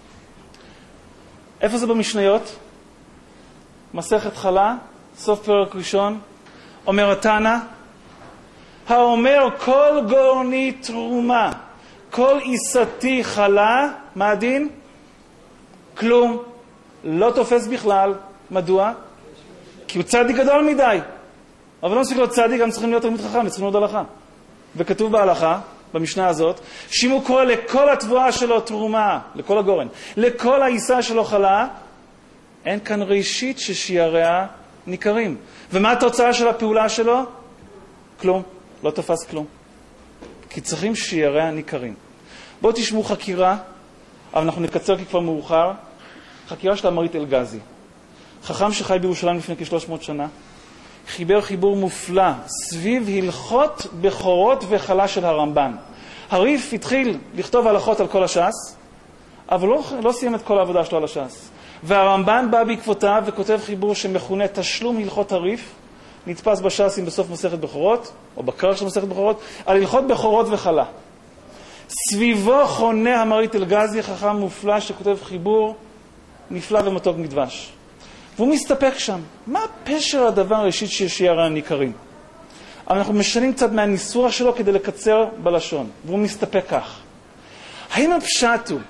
איפה זה במשניות? מסכת חלה, סוף פרק ראשון, אומר התנא, האומר כל גורני תרומה, כל עיסתי חלה, מה הדין? כלום. לא תופס בכלל. מדוע? כי הוא צדיק גדול מדי. אבל לא מספיק להיות צדיק, גם צריכים להיות תלמיד חכם, צריכים ללמוד הלכה. וכתוב בהלכה, במשנה הזאת, שאם הוא קורא לכל התבואה שלו תרומה, לכל הגורן, לכל העיסה שלו חלה, אין כאן ראשית ששיעריה ניכרים. ומה התוצאה של הפעולה שלו? כלום. לא תפס כלום. כי צריכים שיעריה ניכרים. בואו תשמעו חקירה, אבל אנחנו נקצר כי כבר מאוחר, חקירה של אמרית אלגזי. חכם שחי בירושלים לפני כ-שלוש מאות שנה, חיבר חיבור מופלא סביב הלכות בכורות וחלה של הרמב"ן. הריף התחיל לכתוב הלכות על כל הש"ס, אבל לא, לא סיים את כל העבודה שלו על הש"ס. והרמב"ן בא בעקבותיו וכותב חיבור שמכונה תשלום הלכות הריף, נתפס בש"סים בסוף מסכת בכורות, או בקרח של מסכת בכורות, על הלכות בכורות וחלה. סביבו חונה אמרית אלגזי, חכם מופלא שכותב חיבור נפלא ומתוק מדבש. והוא מסתפק שם. מה פשר הדבר הראשית ששיעריה ניכרים? אבל אנחנו משנים קצת מהניסוח שלו כדי לקצר בלשון. והוא מסתפק כך. האם הפשט הוא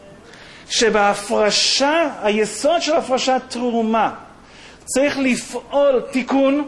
שבהפרשה, היסוד של הפרשת תרומה, צריך לפעול תיקון,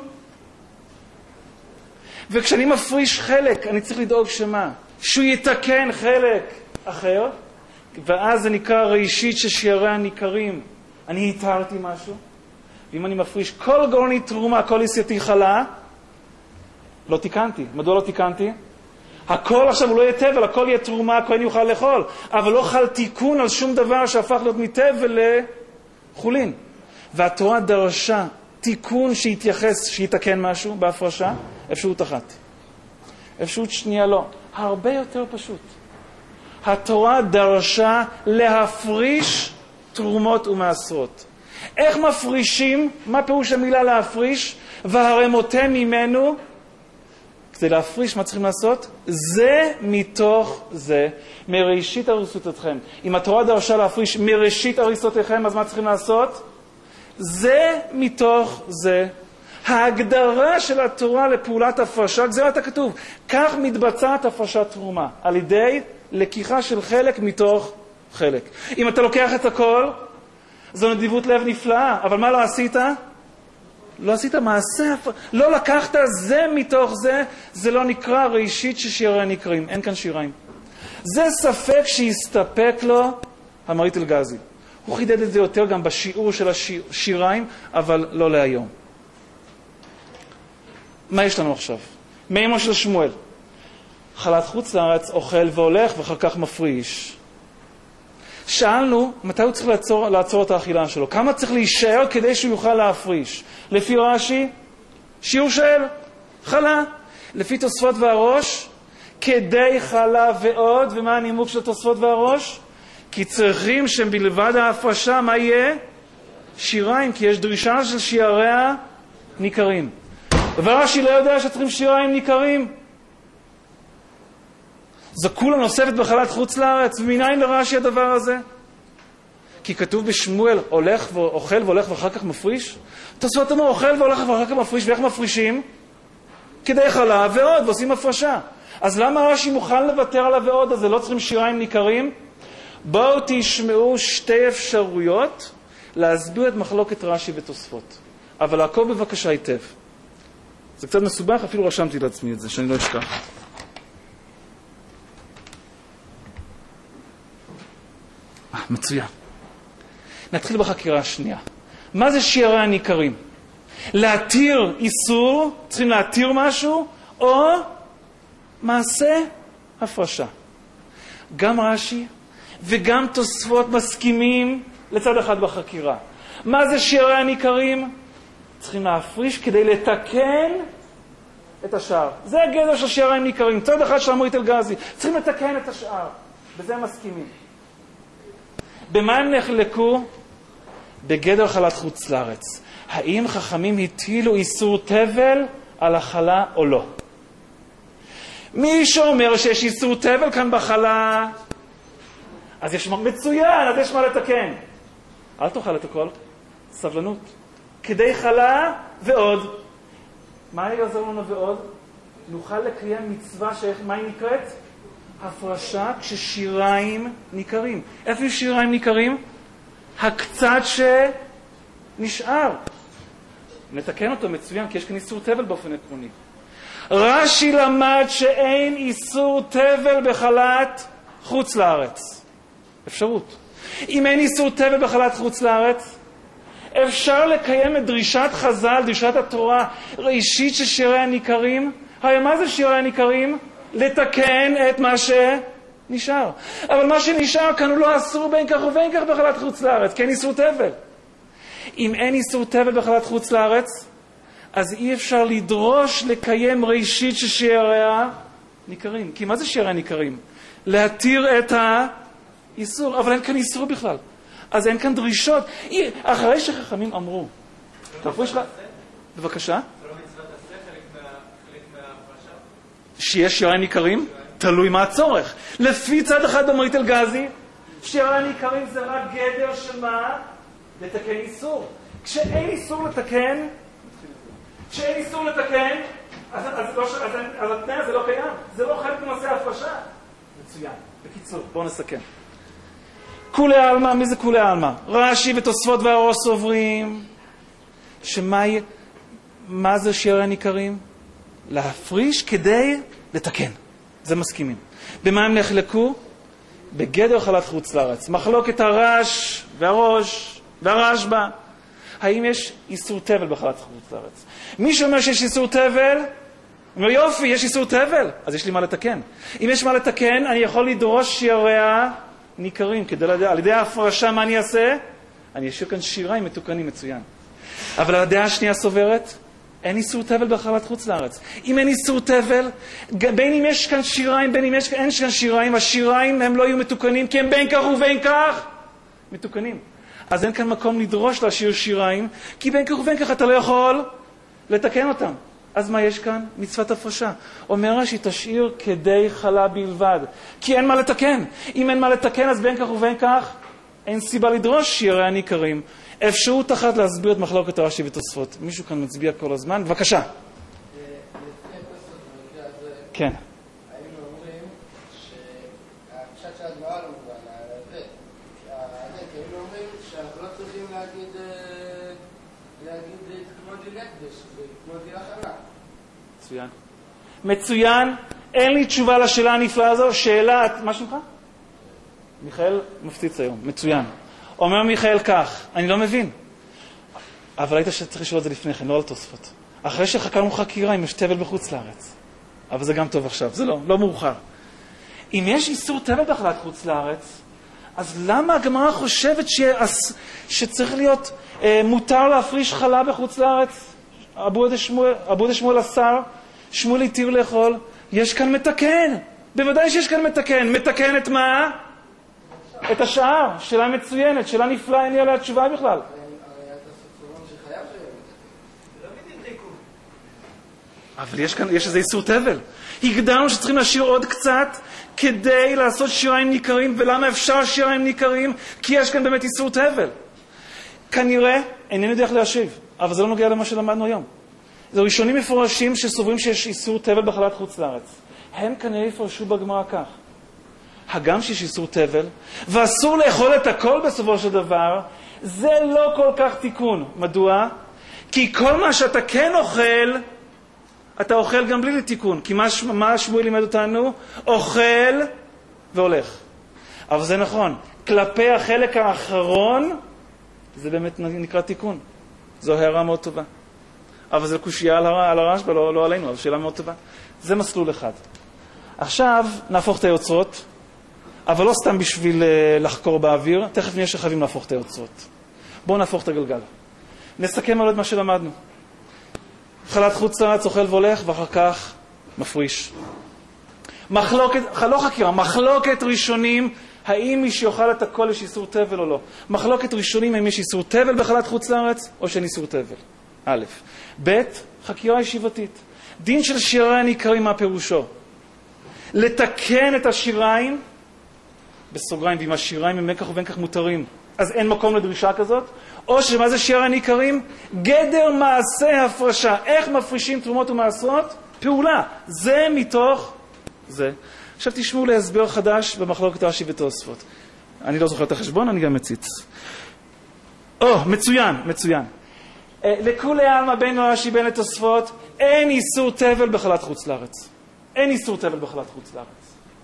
וכשאני מפריש חלק, אני צריך לדאוג שמה? שהוא יתקן חלק אחר, ואז זה נקרא ראשית ששיעריה ניכרים. אני התארתי משהו, ואם אני מפריש כל גורני תרומה, כל עשייתי חלה, לא תיקנתי. מדוע לא תיקנתי? הכל עכשיו הוא לא יהיה תבל, הכל יהיה תרומה, הכהן יוכל לאכול, אבל לא חל תיקון על שום דבר שהפך להיות מתבל לחולין. והתורה דרשה תיקון שיתייחס, שיתקן משהו בהפרשה, אפשרות אחת. אפשרות שנייה לא. הרבה יותר פשוט. התורה דרשה להפריש תרומות ומעשרות. איך מפרישים? מה פירוש המילה להפריש? והרמותם ממנו. כדי להפריש, מה צריכים לעשות? זה מתוך זה, מראשית הריסותיכם. אם התורה דרשה להפריש מראשית הריסותיכם, אז מה צריכים לעשות? זה מתוך זה. ההגדרה של התורה לפעולת הפרשה, גזירת הכתוב, כך מתבצעת הפרשת תרומה, על ידי לקיחה של חלק מתוך חלק. אם אתה לוקח את הכל, זו נדיבות לב נפלאה, אבל מה לא עשית? לא עשית מעשה, לא לקחת זה מתוך זה, זה לא נקרא ראשית ששיריה נקראים, אין כאן שיריים. זה ספק שיסתפק לו המרית אלגזי. הוא חידד את זה יותר גם בשיעור של השיריים, אבל לא להיום. מה יש לנו עכשיו? מאמו של שמואל. חלת חוץ לארץ, אוכל והולך ואחר כך מפריש. שאלנו מתי הוא צריך לעצור, לעצור את האכילה שלו. כמה צריך להישאר כדי שהוא יוכל להפריש. לפי רש"י, שיעור של חלה. לפי תוספות והראש, כדי חלה ועוד. ומה הנימוק של תוספות והראש? כי צריכים שבלבד ההפרשה, מה יהיה? שיריים, כי יש דרישה של שיעריה ניכרים. ורש"י לא יודע שצריכים שיריים ניכרים. זו כולה נוספת בחלת חוץ לארץ. ומניין לרש"י הדבר הזה? כי כתוב בשמואל, הולך ואוכל והולך ואחר כך מפריש. תוספות אומר, אוכל והולך ואחר כך מפריש. ואיך מפרישים? כדי חלה ועוד, ועושים הפרשה. אז למה רש"י מוכן לוותר על הוועוד הזה? לא צריכים שיריים ניכרים? בואו תשמעו שתי אפשרויות להסביר את מחלוקת רש"י ותוספות. אבל לעקוב בבקשה היטב. זה קצת מסובך, אפילו רשמתי לעצמי את זה, שאני לא אשכח. אה, מצוין. נתחיל בחקירה השנייה. מה זה שיערי הניכרים? להתיר איסור, צריכים להתיר משהו, או מעשה הפרשה. גם רש"י וגם תוספות מסכימים לצד אחד בחקירה. מה זה שיערי הניכרים? צריכים להפריש כדי לתקן את השאר. זה הגדר של שיערי הניכרים. צד אחד של המרית אלגזי. צריכים לתקן את השאר. בזה הם מסכימים. במה הם נחלקו? בגדר חלת חוץ לארץ. האם חכמים הטילו איסור תבל על החלה או לא? מי שאומר שיש איסור תבל כאן בחלה, אז יש מצוין, אז יש מה לתקן. אל תאכל את הכל. סבלנות. כדי חלה ועוד. מה יעזור לנו ועוד? נוכל לקיים מצווה שמה היא נקראת? הפרשה כששיריים ניכרים. איפה יש שיריים ניכרים? הקצת שנשאר. נתקן אותו מצוין, כי יש כאן איסור תבל באופן עקרוני. רש"י למד שאין איסור תבל בחלת חוץ לארץ. אפשרות. אם אין איסור תבל בחלת חוץ לארץ, אפשר לקיים את דרישת חז"ל, דרישת התורה, ראשית ששיריה ניכרים. הרי מה זה שיריה ניכרים? לתקן את מה שנשאר. אבל מה שנשאר כאן הוא לא אסור בין כך ובין כך בחלת חוץ לארץ, כי אין איסור תבל. אם אין איסור תבל בחלת חוץ לארץ, אז אי אפשר לדרוש לקיים ראשית ששיריה ניכרים. כי מה זה שיריה ניכרים? להתיר את האיסור, אבל אין כאן איסור בכלל. אז אין כאן דרישות. אחרי שחכמים אמרו, תפריש לך, בבקשה. זה לא מצוות עשה, חלק מהפרשה? שיש שיריים ניכרים? תלוי מה הצורך. לפי צד אחד במרית אלגזי, שיריים ניכרים זה רק גדר של מה? לתקן איסור. כשאין איסור לתקן, כשאין איסור לתקן, אז, אז, אז, אז, אז התנאי הזה לא קיים. זה לא חלק מנושא ההפרשה. מצוין. בקיצור, בואו נסכם. כולי העלמא, מי זה כולי העלמא? רש"י ותוספות והראש סוברים שמה מה זה שיערי הניכרים? להפריש כדי לתקן. זה מסכימים. במה הם נחלקו? בגדר חלת חוץ לארץ. מחלוקת הרש והראש והרשב"א. האם יש איסור תבל בחלת חוץ לארץ? מי שאומר שיש איסור תבל, אומר יופי, יש איסור תבל, אז יש לי מה לתקן. אם יש מה לתקן, אני יכול לדרוש שיעריה ניכרים, כדי לדעת, על ידי ההפרשה מה אני אעשה? אני אשאיר כאן שיריים מתוקנים מצוין. אבל הדעה השנייה סוברת אין איסור תבל בהחלת חוץ לארץ. אם אין איסור תבל, בין אם יש כאן שיריים, בין אם יש, אין כאן שיריים, השיריים הם לא יהיו מתוקנים, כי הם בין כך ובין כך מתוקנים. אז אין כאן מקום לדרוש להשאיר שיריים, כי בין כך ובין כך אתה לא יכול לתקן אותם. אז מה יש כאן? מצוות הפרשה. אומר רש"י, תשאיר כדי חלה בלבד, כי אין מה לתקן. אם אין מה לתקן, אז בין כך ובין כך אין סיבה לדרוש שירי הניכרים. אפשרות אחת להסביר את מחלוקת רש"י ותוספות. מישהו כאן מצביע כל הזמן? בבקשה. לפי התוספות במקרה הזה, כן. היינו אומרים שהפשט של הגמרא לא מובן, זה, היינו אומרים שאנחנו לא צריכים להגיד להגיד כמו דיני הקדש, זה כמו דיני החלה. מצוין. מצוין. אין לי תשובה לשאלה הנפלאה הזו. שאלה, מה שלך? מיכאל מפציץ היום. מצוין. אומר מיכאל כך, אני לא מבין. אבל היית שצריך לשאול את זה לפני כן, לא על תוספות. אחרי שחקרנו חקירה אם יש תבל בחוץ לארץ. אבל זה גם טוב עכשיו, זה לא, לא מאוחר. אם יש איסור תבל בהחלת חוץ לארץ, אז למה הגמרא חושבת ש... שצריך להיות אה, מותר להפריש חלה בחוץ לארץ? אבו דה שמואל אסר, שמואל התיר לאכול, יש כאן מתקן. בוודאי שיש כאן מתקן. מתקן את מה? את השאר, שאלה מצוינת, שאלה נפלאה, אין לי עליה תשובה בכלל. הרי אתה סופרון שחייב שיהיה מתקן. לא מבין תיקון. אבל יש כאן, יש איזה איסור תבל. הגדרנו שצריכים להשאיר עוד קצת כדי לעשות שיריים ניכרים, ולמה אפשר שיריים ניכרים? כי יש כאן באמת איסור תבל. כנראה, אינני יודע איך להשיב, אבל זה לא נוגע למה שלמדנו היום. זה ראשונים מפורשים שסוברים שיש איסור תבל בהחלת חוץ לארץ. הם כנראה יפרשו בגמרא כך. הגם שיש איסור תבל, ואסור לאכול את הכל בסופו של דבר, זה לא כל כך תיקון. מדוע? כי כל מה שאתה כן אוכל, אתה אוכל גם בלי לתיקון. כי מה, מה שמואל לימד אותנו? אוכל והולך. אבל זה נכון. כלפי החלק האחרון, זה באמת נקרא תיקון. זו הערה מאוד טובה. אבל זה קושייה על, על הרשב"א, לא, לא עלינו, אבל שאלה מאוד טובה. זה מסלול אחד. עכשיו נהפוך את היוצרות, אבל לא סתם בשביל לחקור באוויר, תכף נהיה שחייבים להפוך את היוצרות. בואו נהפוך את הגלגל. נסכם על עוד מה שלמדנו. חלת חוץ לארץ, אוכל והולך, ואחר כך מפריש. מחלוקת, לא חקירה, מחלוקת ראשונים, האם מי שיאכל את הכל יש איסור תבל או לא. מחלוקת ראשונים, האם יש איסור תבל בחלת חוץ לארץ, או שאין איסור תבל. א', ב', חקירה ישיבתית. דין של שירי הניכרים, מה פירושו? לתקן את השיריים, בסוגריים, ואם השיריים הם כך ובין כך מותרים, אז אין מקום לדרישה כזאת, או שמה זה שירי הניכרים? גדר מעשה הפרשה. איך מפרישים תרומות ומעשרות? פעולה. זה מתוך זה. עכשיו תשמעו להסבר חדש במחלוקת רש"י ותוספות. אני לא זוכר את החשבון, אני גם מציץ. או, מצוין, מצוין. לכולי עלמא בין רש"י בין לתוספות, אין איסור תבל בחלת חוץ לארץ. אין איסור תבל בחלת חוץ לארץ.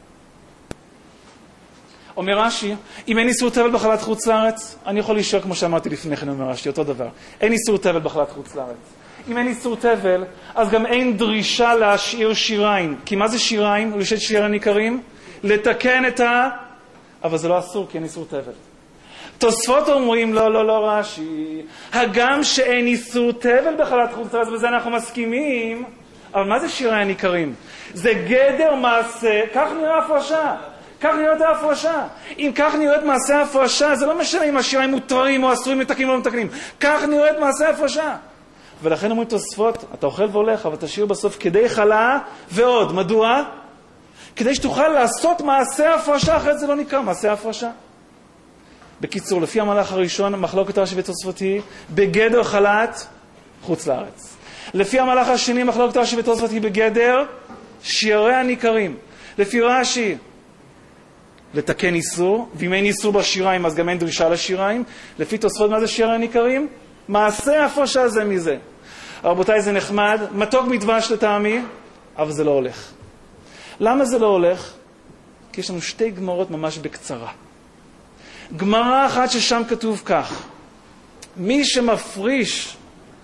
אומר רש"י, אם אין איסור תבל בחלת חוץ לארץ, אני יכול להישאר כמו שאמרתי לפני כן, אומר רש"י, אותו דבר. אין איסור תבל בחלת חוץ לארץ. אם אין איסור תבל, אז גם אין דרישה להשאיר שיריים. כי מה זה שיריים? ראשית שירי הניכרים? לתקן את ה... אבל זה לא אסור, כי אין איסור תבל. תוספות אומרים, לא, לא, לא רש"י, הגם שאין איסור תבל בחלת חוץ לארץ, בזה אנחנו מסכימים, אבל מה זה שירי הניכרים? זה גדר מעשה, כך נראה הפרשה. כך נראית ההפרשה. אם כך נראית מעשה ההפרשה, זה לא משנה אם השיריים מותרים או אסורים, מתקנים או לא מתקנים. כך נראית מעשה ההפרשה. ולכן אומרים תוספות, אתה אוכל והולך, אבל תשאיר בסוף כדי חלה ועוד. מדוע? כדי שתוכל לעשות מעשה ההפרשה, אחרת זה לא נקרא מעשה ההפרשה. בקיצור, לפי המהלך הראשון, מחלוקת רש"י ותוספות היא בגדר חלת חוץ לארץ. לפי המהלך השני, מחלוקת רש"י ותוספות היא בגדר שירי הניכרים. לפי רש"י, לתקן איסור, ואם אין איסור בשיריים, אז גם אין דרישה לשיריים. לפי תוספות, מה זה שירי הניכרים? מעשה ההפרשה זה מזה. רבותיי, זה נחמד, מתוק מדבש לטעמי, אבל זה לא הולך. למה זה לא הולך? כי יש לנו שתי גמרות ממש בקצרה. גמרה אחת ששם כתוב כך, מי שמפריש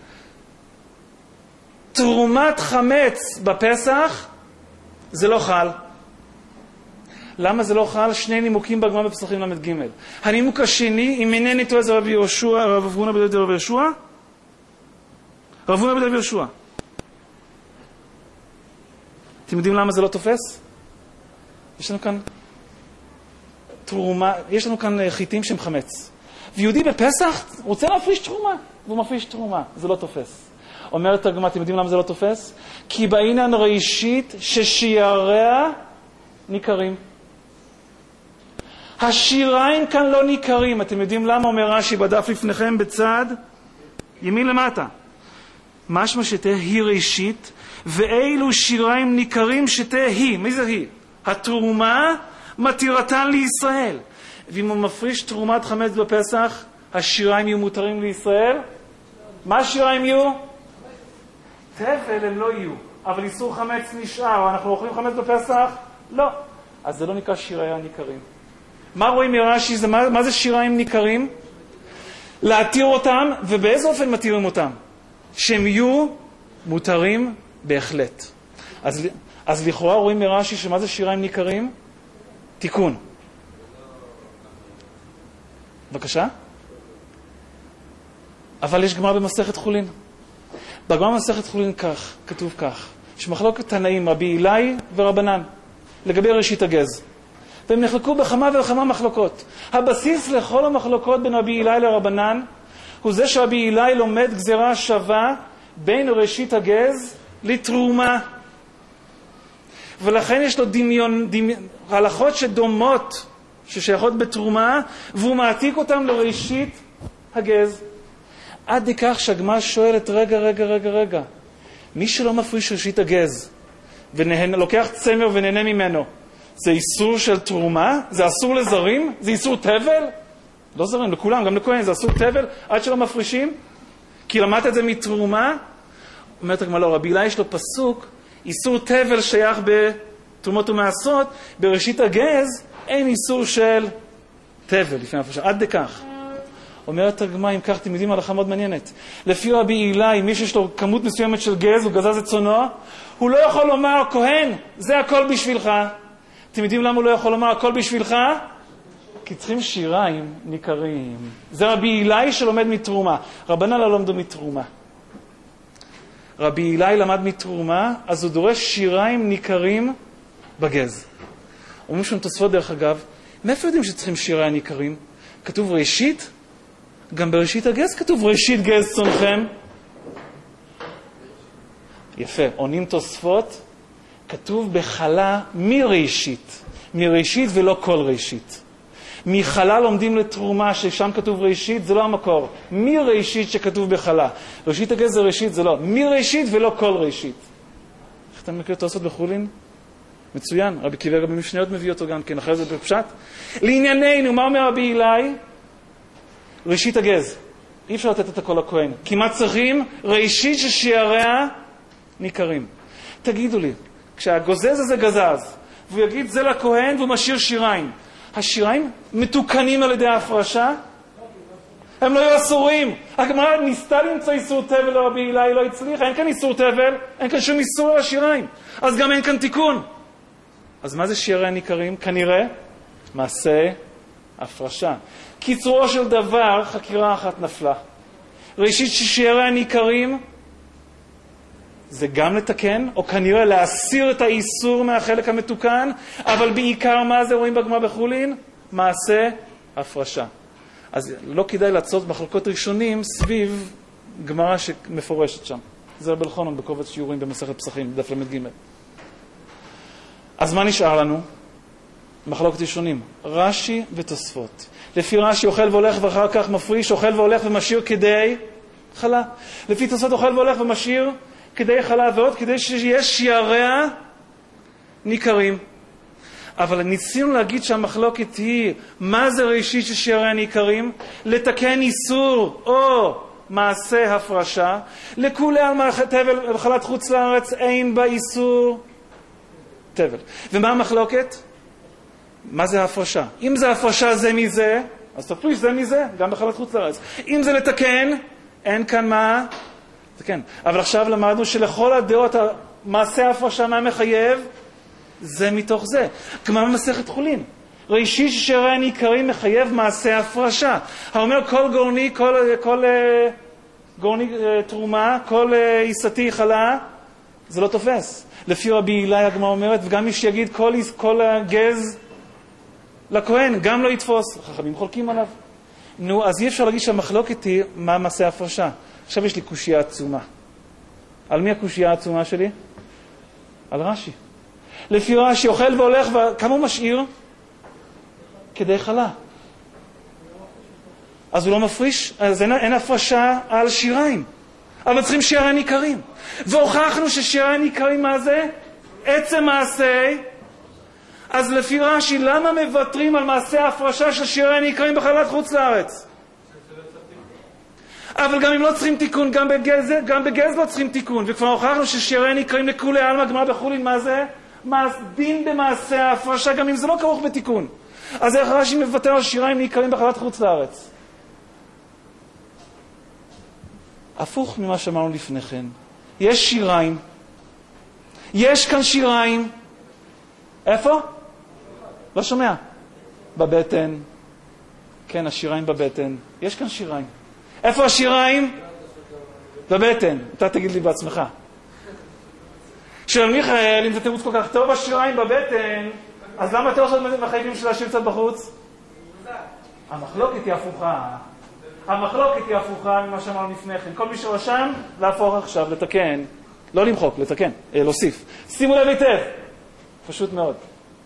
תרומת חמץ בפסח, זה לא חל. למה זה לא חל? שני נימוקים בגמרא בפסחים למד ג'. הנימוק השני, אם אינני טועה, זה רבי יהושע, רב הונא בן רבי יהושע? רב הונא בן רבי יהושע. אתם יודעים למה זה לא תופס? יש לנו כאן תרומה, יש לנו כאן חיטים שהם חמץ. ויהודי בפסח רוצה להפריש תרומה, והוא מפריש תרומה. זה לא תופס. אומרת הגמרא, אתם יודעים למה זה לא תופס? כי בעינן ראשית ששיעריה ניכרים. השיריים כאן לא ניכרים. אתם יודעים למה? אומר רש"י בדף לפניכם בצד ימין למטה. משמע שתהיה היא ראשית, ואילו שיריים ניכרים שתהיה היא. מי זה היא? התרומה מתירתן לישראל. ואם הוא מפריש תרומת חמץ בפסח, השיריים יהיו מותרים לישראל? מה השיריים יהיו? תבל הם לא יהיו. אבל איסור חמץ נשאר. אנחנו אוכלים חמץ בפסח? לא. אז זה לא נקרא שיריים ניכרים. מה רואים מרש"י? זה, מה, מה זה שיריים ניכרים? להתיר אותם, ובאיזה אופן מתירים אותם? שהם יהיו מותרים בהחלט. אז, אז לכאורה רואים מרש"י שמה זה שיריים ניכרים? תיקון. בבקשה? אבל יש גמרא במסכת חולין. בגמרא במסכת חולין כך, כתוב כך, שמחלוקת תנאים רבי אילאי ורבנן לגבי ראשית הגז. והם נחלקו בכמה וכמה מחלוקות. הבסיס לכל המחלוקות בין רבי אילאי לרבנן הוא זה שרבי אילאי לומד גזירה שווה בין ראשית הגז לתרומה. ולכן יש לו דמיון, דמיון, הלכות שדומות ששייכות בתרומה, והוא מעתיק אותם לראשית הגז. עד לכך שהגמרא שואלת, רגע, רגע, רגע, רגע, מי שלא מפריש ראשית הגז ולוקח צמר ונהנה ממנו, זה איסור של תרומה? זה אסור לזרים? זה איסור תבל? לא זרים, לכולם, גם לכהן, זה אסור תבל עד שלא מפרישים? כי למדת את זה מתרומה? אומרת הגמרא, לא, רבי אילאי יש לו פסוק, איסור תבל שייך בתרומות ומעשרות, בראשית הגז אין איסור של תבל לפני הפרשה, עד לכך. אומרת הגמרא, אם כך, אתם יודעים הלכה מאוד מעניינת. לפי רבי אילאי, מי שיש לו כמות מסוימת של גז, הוא גזז את צונו, הוא לא יכול לומר, כהן, זה הכל בשבילך. אתם יודעים למה הוא לא יכול לומר, הכל בשבילך? כי צריכים שיריים ניכרים. זה רבי אילאי שלומד מתרומה. רבנן לא למדו מתרומה. רבי אילאי למד מתרומה, אז הוא דורש שיריים ניכרים בגז. אומרים שם תוספות דרך אגב, מאיפה יודעים שצריכים שיריים ניכרים? כתוב ראשית? גם בראשית הגז כתוב ראשית גז צונכם. יפה, עונים תוספות, כתוב בחלה מראשית. מראשית ולא כל ראשית. מחלה לומדים לתרומה ששם כתוב ראשית, זה לא המקור. מראשית שכתוב בחלה. ראשית הגז זה ראשית, זה לא. מראשית ולא כל ראשית. איך אתה מכיר תוספות בחולין? מצוין, רבי קיבר רבי משניות מביא אותו גם כן, אחרי זה בפשט. לענייננו, מה אומר רבי אילאי? ראשית הגז. אי אפשר לתת את הכל לכהן. כמעט צריכים ראשית ששיעריה ניכרים. תגידו לי, כשהגוזז הזה גזז, והוא יגיד זה לכהן והוא משאיר שיריים, השיריים מתוקנים על ידי ההפרשה? הם לא יהיו אסורים. הגמרא ניסתה למצוא איסור תבל לרבי אילאי, לא הצליחה. אין כאן איסור תבל, אין כאן שום איסור על השיריים. אז גם אין כאן תיקון. אז מה זה שיעריה ניכרים? כנראה מעשה הפרשה. קיצורו של דבר, חקירה אחת נפלה. ראשית ששיעריה ניכרים זה גם לתקן, או כנראה להסיר את האיסור מהחלק המתוקן, אבל בעיקר מה זה רואים בגמרא בחולין? מעשה הפרשה. אז לא כדאי לעשות מחלקות ראשונים סביב גמרא שמפורשת שם. זה רבי אלחנן בקובץ שיעורים במסכת פסחים, דף למד ג'. אז מה נשאר לנו? מחלוקת ראשונים, רש"י ותוספות. לפי רש"י אוכל והולך ואחר כך מפריש, אוכל והולך ומשאיר כדי חלה. לפי תוספות אוכל והולך ומשאיר כדי חלה ועוד, כדי שיש שיעריה ניכרים. אבל ניסינו להגיד שהמחלוקת היא מה זה ראשית ששיעריה ניכרים, לתקן איסור או מעשה הפרשה. לכולי על תבל וחלת חוץ לארץ אין בה איסור תבל. ומה המחלוקת? מה זה ההפרשה? אם זה הפרשה זה מזה, אז תפריש זה מזה, גם בחלת חוץ לארץ. אם זה לתקן, אין כאן מה לתקן. אבל עכשיו למדנו שלכל הדעות מעשה ההפרשה מה מחייב, זה מתוך זה. כמו במסכת חולין. ראשית ששיעריה ניכרים מחייב מעשה הפרשה. האומר כל גורני, כל, כל uh, גורני uh, תרומה, כל uh, עיסתי חלה, זה לא תופס. לפי רבי הילה הגמרא אומרת, וגם מי שיגיד כל, כל הגז לכהן, גם לא יתפוס. חכמים חולקים עליו. נו, אז אי אפשר להגיד שהמחלוקת היא מה מעשה ההפרשה. עכשיו יש לי קושיה עצומה. על מי הקושיה העצומה שלי? על רש"י. לפי רש"י אוכל והולך, וכמה הוא משאיר? כדי חלה. אז הוא לא מפריש, אז אין, אין הפרשה על שיריים. אבל צריכים שיריים ניכרים. והוכחנו ששיריים ניכרים מה זה? עצם מעשה. אז לפי רש"י, למה מוותרים על מעשה ההפרשה של שיריים ניכרים בחלת חוץ לארץ? אבל גם אם לא צריכים תיקון, גם בגז, גם בגז לא צריכים תיקון. וכבר הוכחנו ששיריים ניכרים לכולי עלמא, גמרא בחולין, מה זה? דין במעשה ההפרשה, גם אם זה לא כרוך בתיקון. אז איך רש"י מוותר על שיריים ניכרים בחלת חוץ לארץ? הפוך ממה שאמרנו לפני כן. יש שיריים. יש כאן שיריים. איפה? לא שומע. בבטן. כן, השיריים בבטן. יש כאן שיריים. איפה השיריים? בבטן. אתה תגיד לי בעצמך. של מיכאל, אם זה תירוץ כל כך טוב, השיריים בבטן, אז למה אתם עושות מחייבים של להשאיר קצת בחוץ? המחלוקת היא הפוכה. המחלוקת היא הפוכה ממה שאמרנו לפני כן. כל מי שרשם, להפוך עכשיו, לתקן. לא למחוק, לתקן, אה, להוסיף. שימו לב היטב. פשוט מאוד.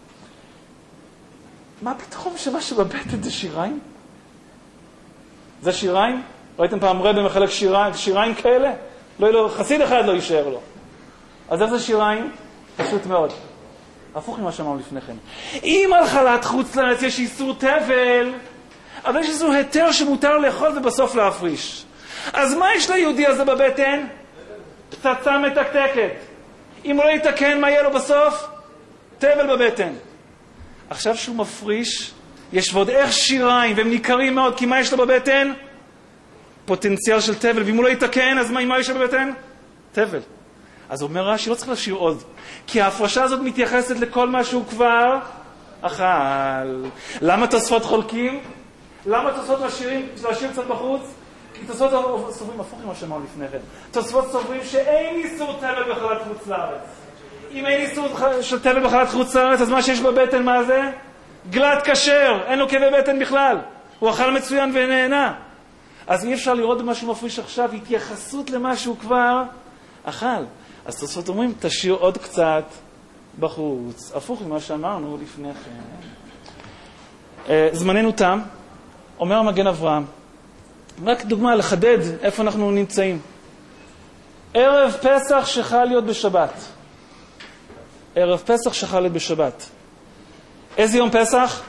מה פתאום שמה שבבטן זה שיריים? זה שיריים? ראיתם פעם רבי מחלק שיריים, שיריים כאלה? לא, לא, חסיד אחד לא יישאר לו. אז איך זה שיריים? פשוט מאוד. הפוך ממה שאמרנו לפני כן. אם על חלת חוץ לארץ יש איסור תבל, אבל יש איסור היתר שמותר לאכול ובסוף להפריש. אז מה יש ליהודי הזה בבטן? פצצה מתקתקת. אם הוא לא יתקן, מה יהיה לו בסוף? תבל בבטן. עכשיו שהוא מפריש, יש ועוד איך שיריים, והם ניכרים מאוד, כי מה יש לו בבטן? פוטנציאל של תבל, ואם הוא לא יתקן, אז מה, מה יש לו בבטן? תבל. אז אומר רש"י, לא צריך להשאיר עוד, כי ההפרשה הזאת מתייחסת לכל מה שהוא כבר אכל. למה תוספות חולקים? למה תוספות משאירים, להשאיר קצת בחוץ? כי תוספות סוברים, הפוך ממה שאמרנו לפני כן, תוספות סוברים שאין איסור תבל בחלת חוץ לארץ. אם אין איסור של תבל בחלת חוץ לארץ, אז מה שיש בבטן, מה זה? גלת כשר, אין לו כאבי בטן בכלל. הוא אכל מצוין ונהנה. אז אי אפשר לראות במה שהוא מפריש עכשיו התייחסות למה שהוא כבר אכל. אז תוספות אומרים, תשאיר עוד קצת בחוץ. הפוך ממה שאמרנו לפני כן. זמננו תם, אומר מגן אברהם. רק דוגמה לחדד איפה אנחנו נמצאים. ערב פסח שחל להיות בשבת. ערב פסח שחל להיות בשבת. איזה יום פסח?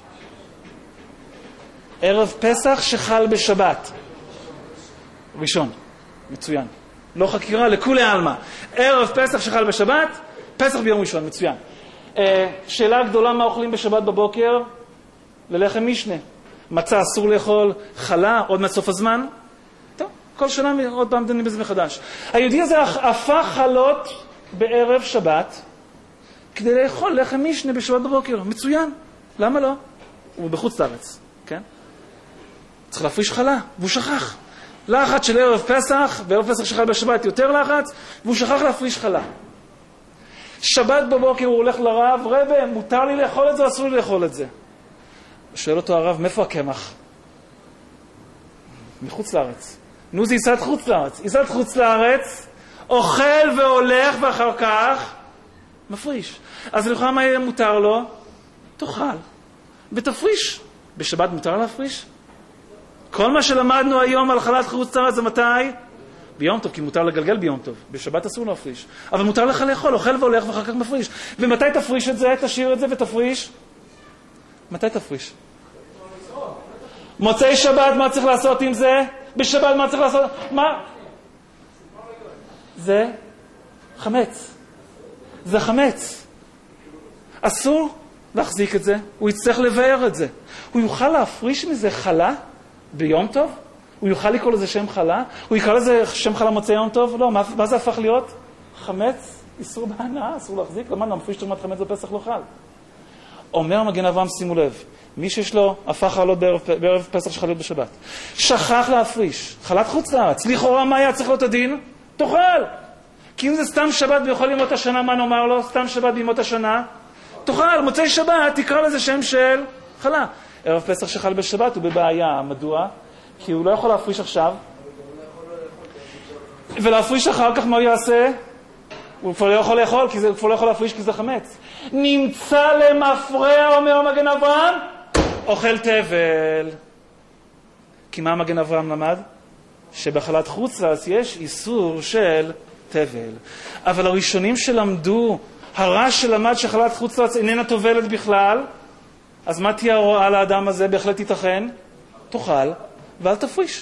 ערב פסח שחל בשבת. ראשון. מצוין. לא חקירה, לכולי עלמא. ערב פסח שחל בשבת, פסח ביום ראשון, מצוין. שאלה גדולה, מה אוכלים בשבת בבוקר? ללחם משנה. מצה אסור לאכול, חלה, עוד מסוף הזמן. טוב, כל שנה עוד פעם דנים בזה מחדש. היהודי הזה הפך חלות בערב שבת, כדי לאכול לחם משנה בשבת בבוקר. מצוין. למה לא? הוא בחוץ לארץ, כן? צריך להפריש חלה, והוא שכח. לחץ של ערב פסח, בערב פסח שחל בשבת יותר לחץ, והוא שכח להפריש חלה. שבת בבוקר הוא הולך לרב, רבי, מותר לי לאכול את זה או אסור לי לאכול את זה? שואל אותו הרב, מאיפה הקמח? מחוץ לארץ. נו, זה ייסד חוץ לארץ. ייסד חוץ לארץ, אוכל והולך ואחר כך מפריש. אז לכאורה מה יהיה מותר לו? תאכל ותפריש. בשבת מותר להפריש? כל מה שלמדנו היום על חלת חוץ לארץ זה מתי? ביום טוב, כי מותר לגלגל ביום טוב. בשבת אסור להפריש. אבל מותר לך לאכול, אוכל והולך ואחר כך מפריש. ומתי תפריש את זה? תשאיר את זה ותפריש? מתי תפריש? מוצאי שבת, מה צריך לעשות עם זה? בשבת מה צריך לעשות? מה? זה חמץ. זה חמץ. אסור להחזיק את זה. הוא יצטרך לבאר את זה. הוא יוכל להפריש מזה חלה ביום טוב? הוא יוכל לקרוא לזה שם חלה? הוא יקרא לזה שם חלה מוצאי יום טוב? לא, מה, מה זה הפך להיות? חמץ, איסור בהנאה, אסור להחזיק. למה נמפריש תרומת חמץ בפסח לא חל? אומר מגן אברהם, שימו לב, מי שיש לו הפך חלות בערב, בערב פסח שחל להיות בשבת, שכח להפריש, חלת חוץ לארץ, לכאורה מה היה צריך להיות הדין? תאכל. כי אם זה סתם שבת בכל ימות השנה, מה נאמר לו? סתם שבת בימות השנה? תאכל, מוצאי שבת, תקרא לזה שם של חלה. ערב פסח שחל בשבת הוא בבעיה. מדוע? כי הוא לא יכול להפריש עכשיו. ולהפריש אחר כך מה הוא יעשה? הוא כבר לא יכול לאכול, כי זה, הוא כבר לא יכול להפריש כי זה חמץ. נמצא למפרע, אומר מגן אברהם, אוכל תבל. כי מה מגן אברהם למד? שבחלת חוץ לארץ יש איסור של תבל. אבל הראשונים שלמדו, הרש שלמד שחלת חוץ לארץ איננה תובלת בכלל, אז מה תהיה ההוראה לאדם הזה? בהחלט ייתכן. תאכל ואל תפריש.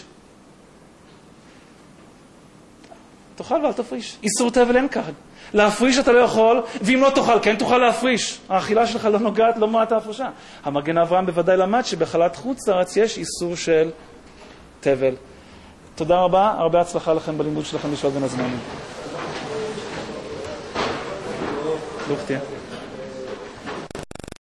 תאכל ואל תפריש. איסור תבל אין כאן. להפריש אתה לא יכול, ואם לא תאכל, כן תוכל להפריש. האכילה שלך לא נוגעת, לא מועט ההפרשה. המגן אברהם בוודאי למד שבחלת חוץ לארץ יש איסור של תבל. תודה רבה, הרבה הצלחה לכם בלימוד שלכם בשעות בין הזמנים. ברוך תהיה.